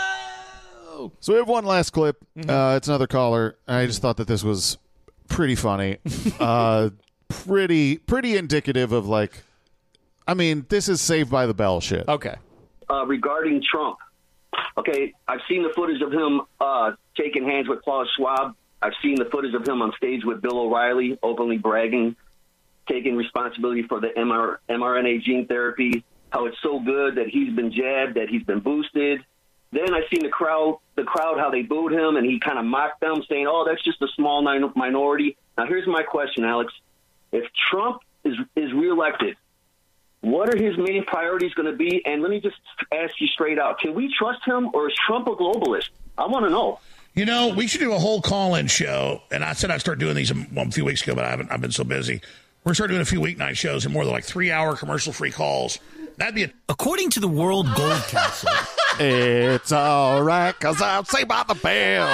whoa! So we have one last clip. Mm-hmm. Uh, it's another caller. I just thought that this was pretty funny. uh, pretty, pretty indicative of like, I mean, this is Saved by the Bell shit. Okay. Uh, regarding Trump, okay, I've seen the footage of him uh, shaking hands with Klaus Schwab. I've seen the footage of him on stage with Bill O'Reilly, openly bragging, taking responsibility for the M R- mRNA gene therapy, how it's so good that he's been jabbed, that he's been boosted. Then I seen the crowd, the crowd, how they booed him, and he kind of mocked them, saying, "Oh, that's just a small min- minority." Now, here's my question, Alex: if Trump is is reelected, what are his main priorities going to be? And let me just ask you straight out: can we trust him, or is Trump a globalist? I want to know. You know, we should do a whole call-in show, and I said I'd start doing these a, well, a few weeks ago, but I haven't. I've been so busy. We're going to start doing a few weeknight shows and more than like three-hour commercial-free calls. That'd be a- According to the World Gold Council, it's all right, because I'm Saved by the Bell.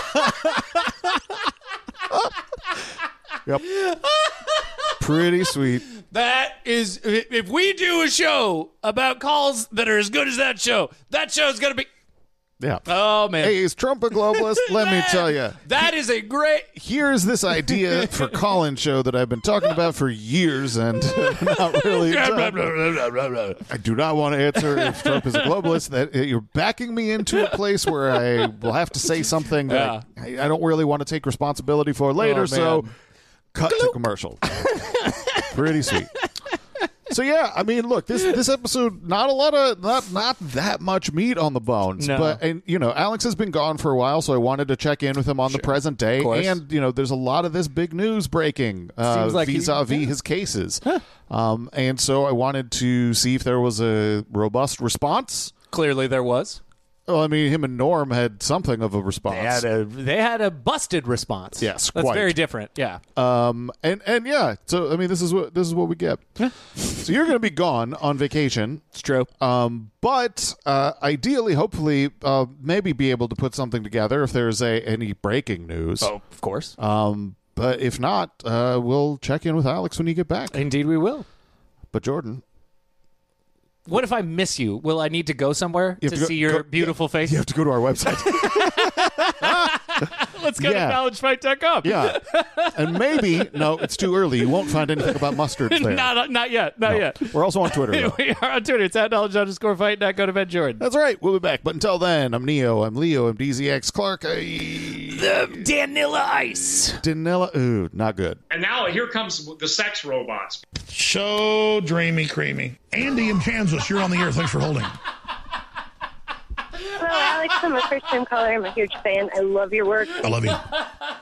Yep. Pretty sweet. That is, if we do a show about calls that are as good as that show, that show's going to be... Yeah. Oh, man. Hey, is Trump a globalist? Let me tell you. That is a great... Here's this idea for call-in show that I've been talking about for years and not really done. I do not want to answer if Trump is a globalist. That you're backing me into a place where I will have to say something that yeah. I, I don't really want to take responsibility for later, oh, so cut to commercial. Pretty sweet. So yeah, I mean, look, this this episode, not a lot of, not not that much meat on the bones, no. but and you know, Alex has been gone for a while, so I wanted to check in with him on sure. the present day, and you know, there's a lot of this big news breaking uh, like vis-a-vis yeah. his cases, huh. um, and so I wanted to see if there was a robust response. Clearly, there was. Well, I mean, him and Norm had something of a response. They had a, they had a busted response. Yes, that's quite. very different. Yeah. Um. And and yeah. So I mean, this is what this is what we get. So you're going to be gone on vacation. It's true. Um. But uh, ideally, hopefully, uh, maybe be able to put something together if there's a any breaking news. Oh, of course. Um. But if not, uh, we'll check in with Alex when you get back. Indeed, we will. But Jordan. What if I miss you? Will I need to go somewhere you to, to go, see your go, beautiful face? You have to go to our website. Let's go yeah. to knowledge fight dot com. Yeah. And maybe, no, it's too early. You won't find anything about mustards there. not, not yet. Not no. yet. We're also on Twitter, though. We are on Twitter. It's at knowledge underscore fight. Now go to bed, Jordan. That's right. We'll be back. But until then, I'm Neo. I'm Leo. I'm D Z X Clark. I... The Danilla Ice. Danilla. Ooh, not good. And now here comes the sex robots. So dreamy, creamy. Andy in Kansas, you're on the air. Thanks for holding. Hello, Alex. I'm a first-time caller. I'm a huge fan. I love your work. I love you.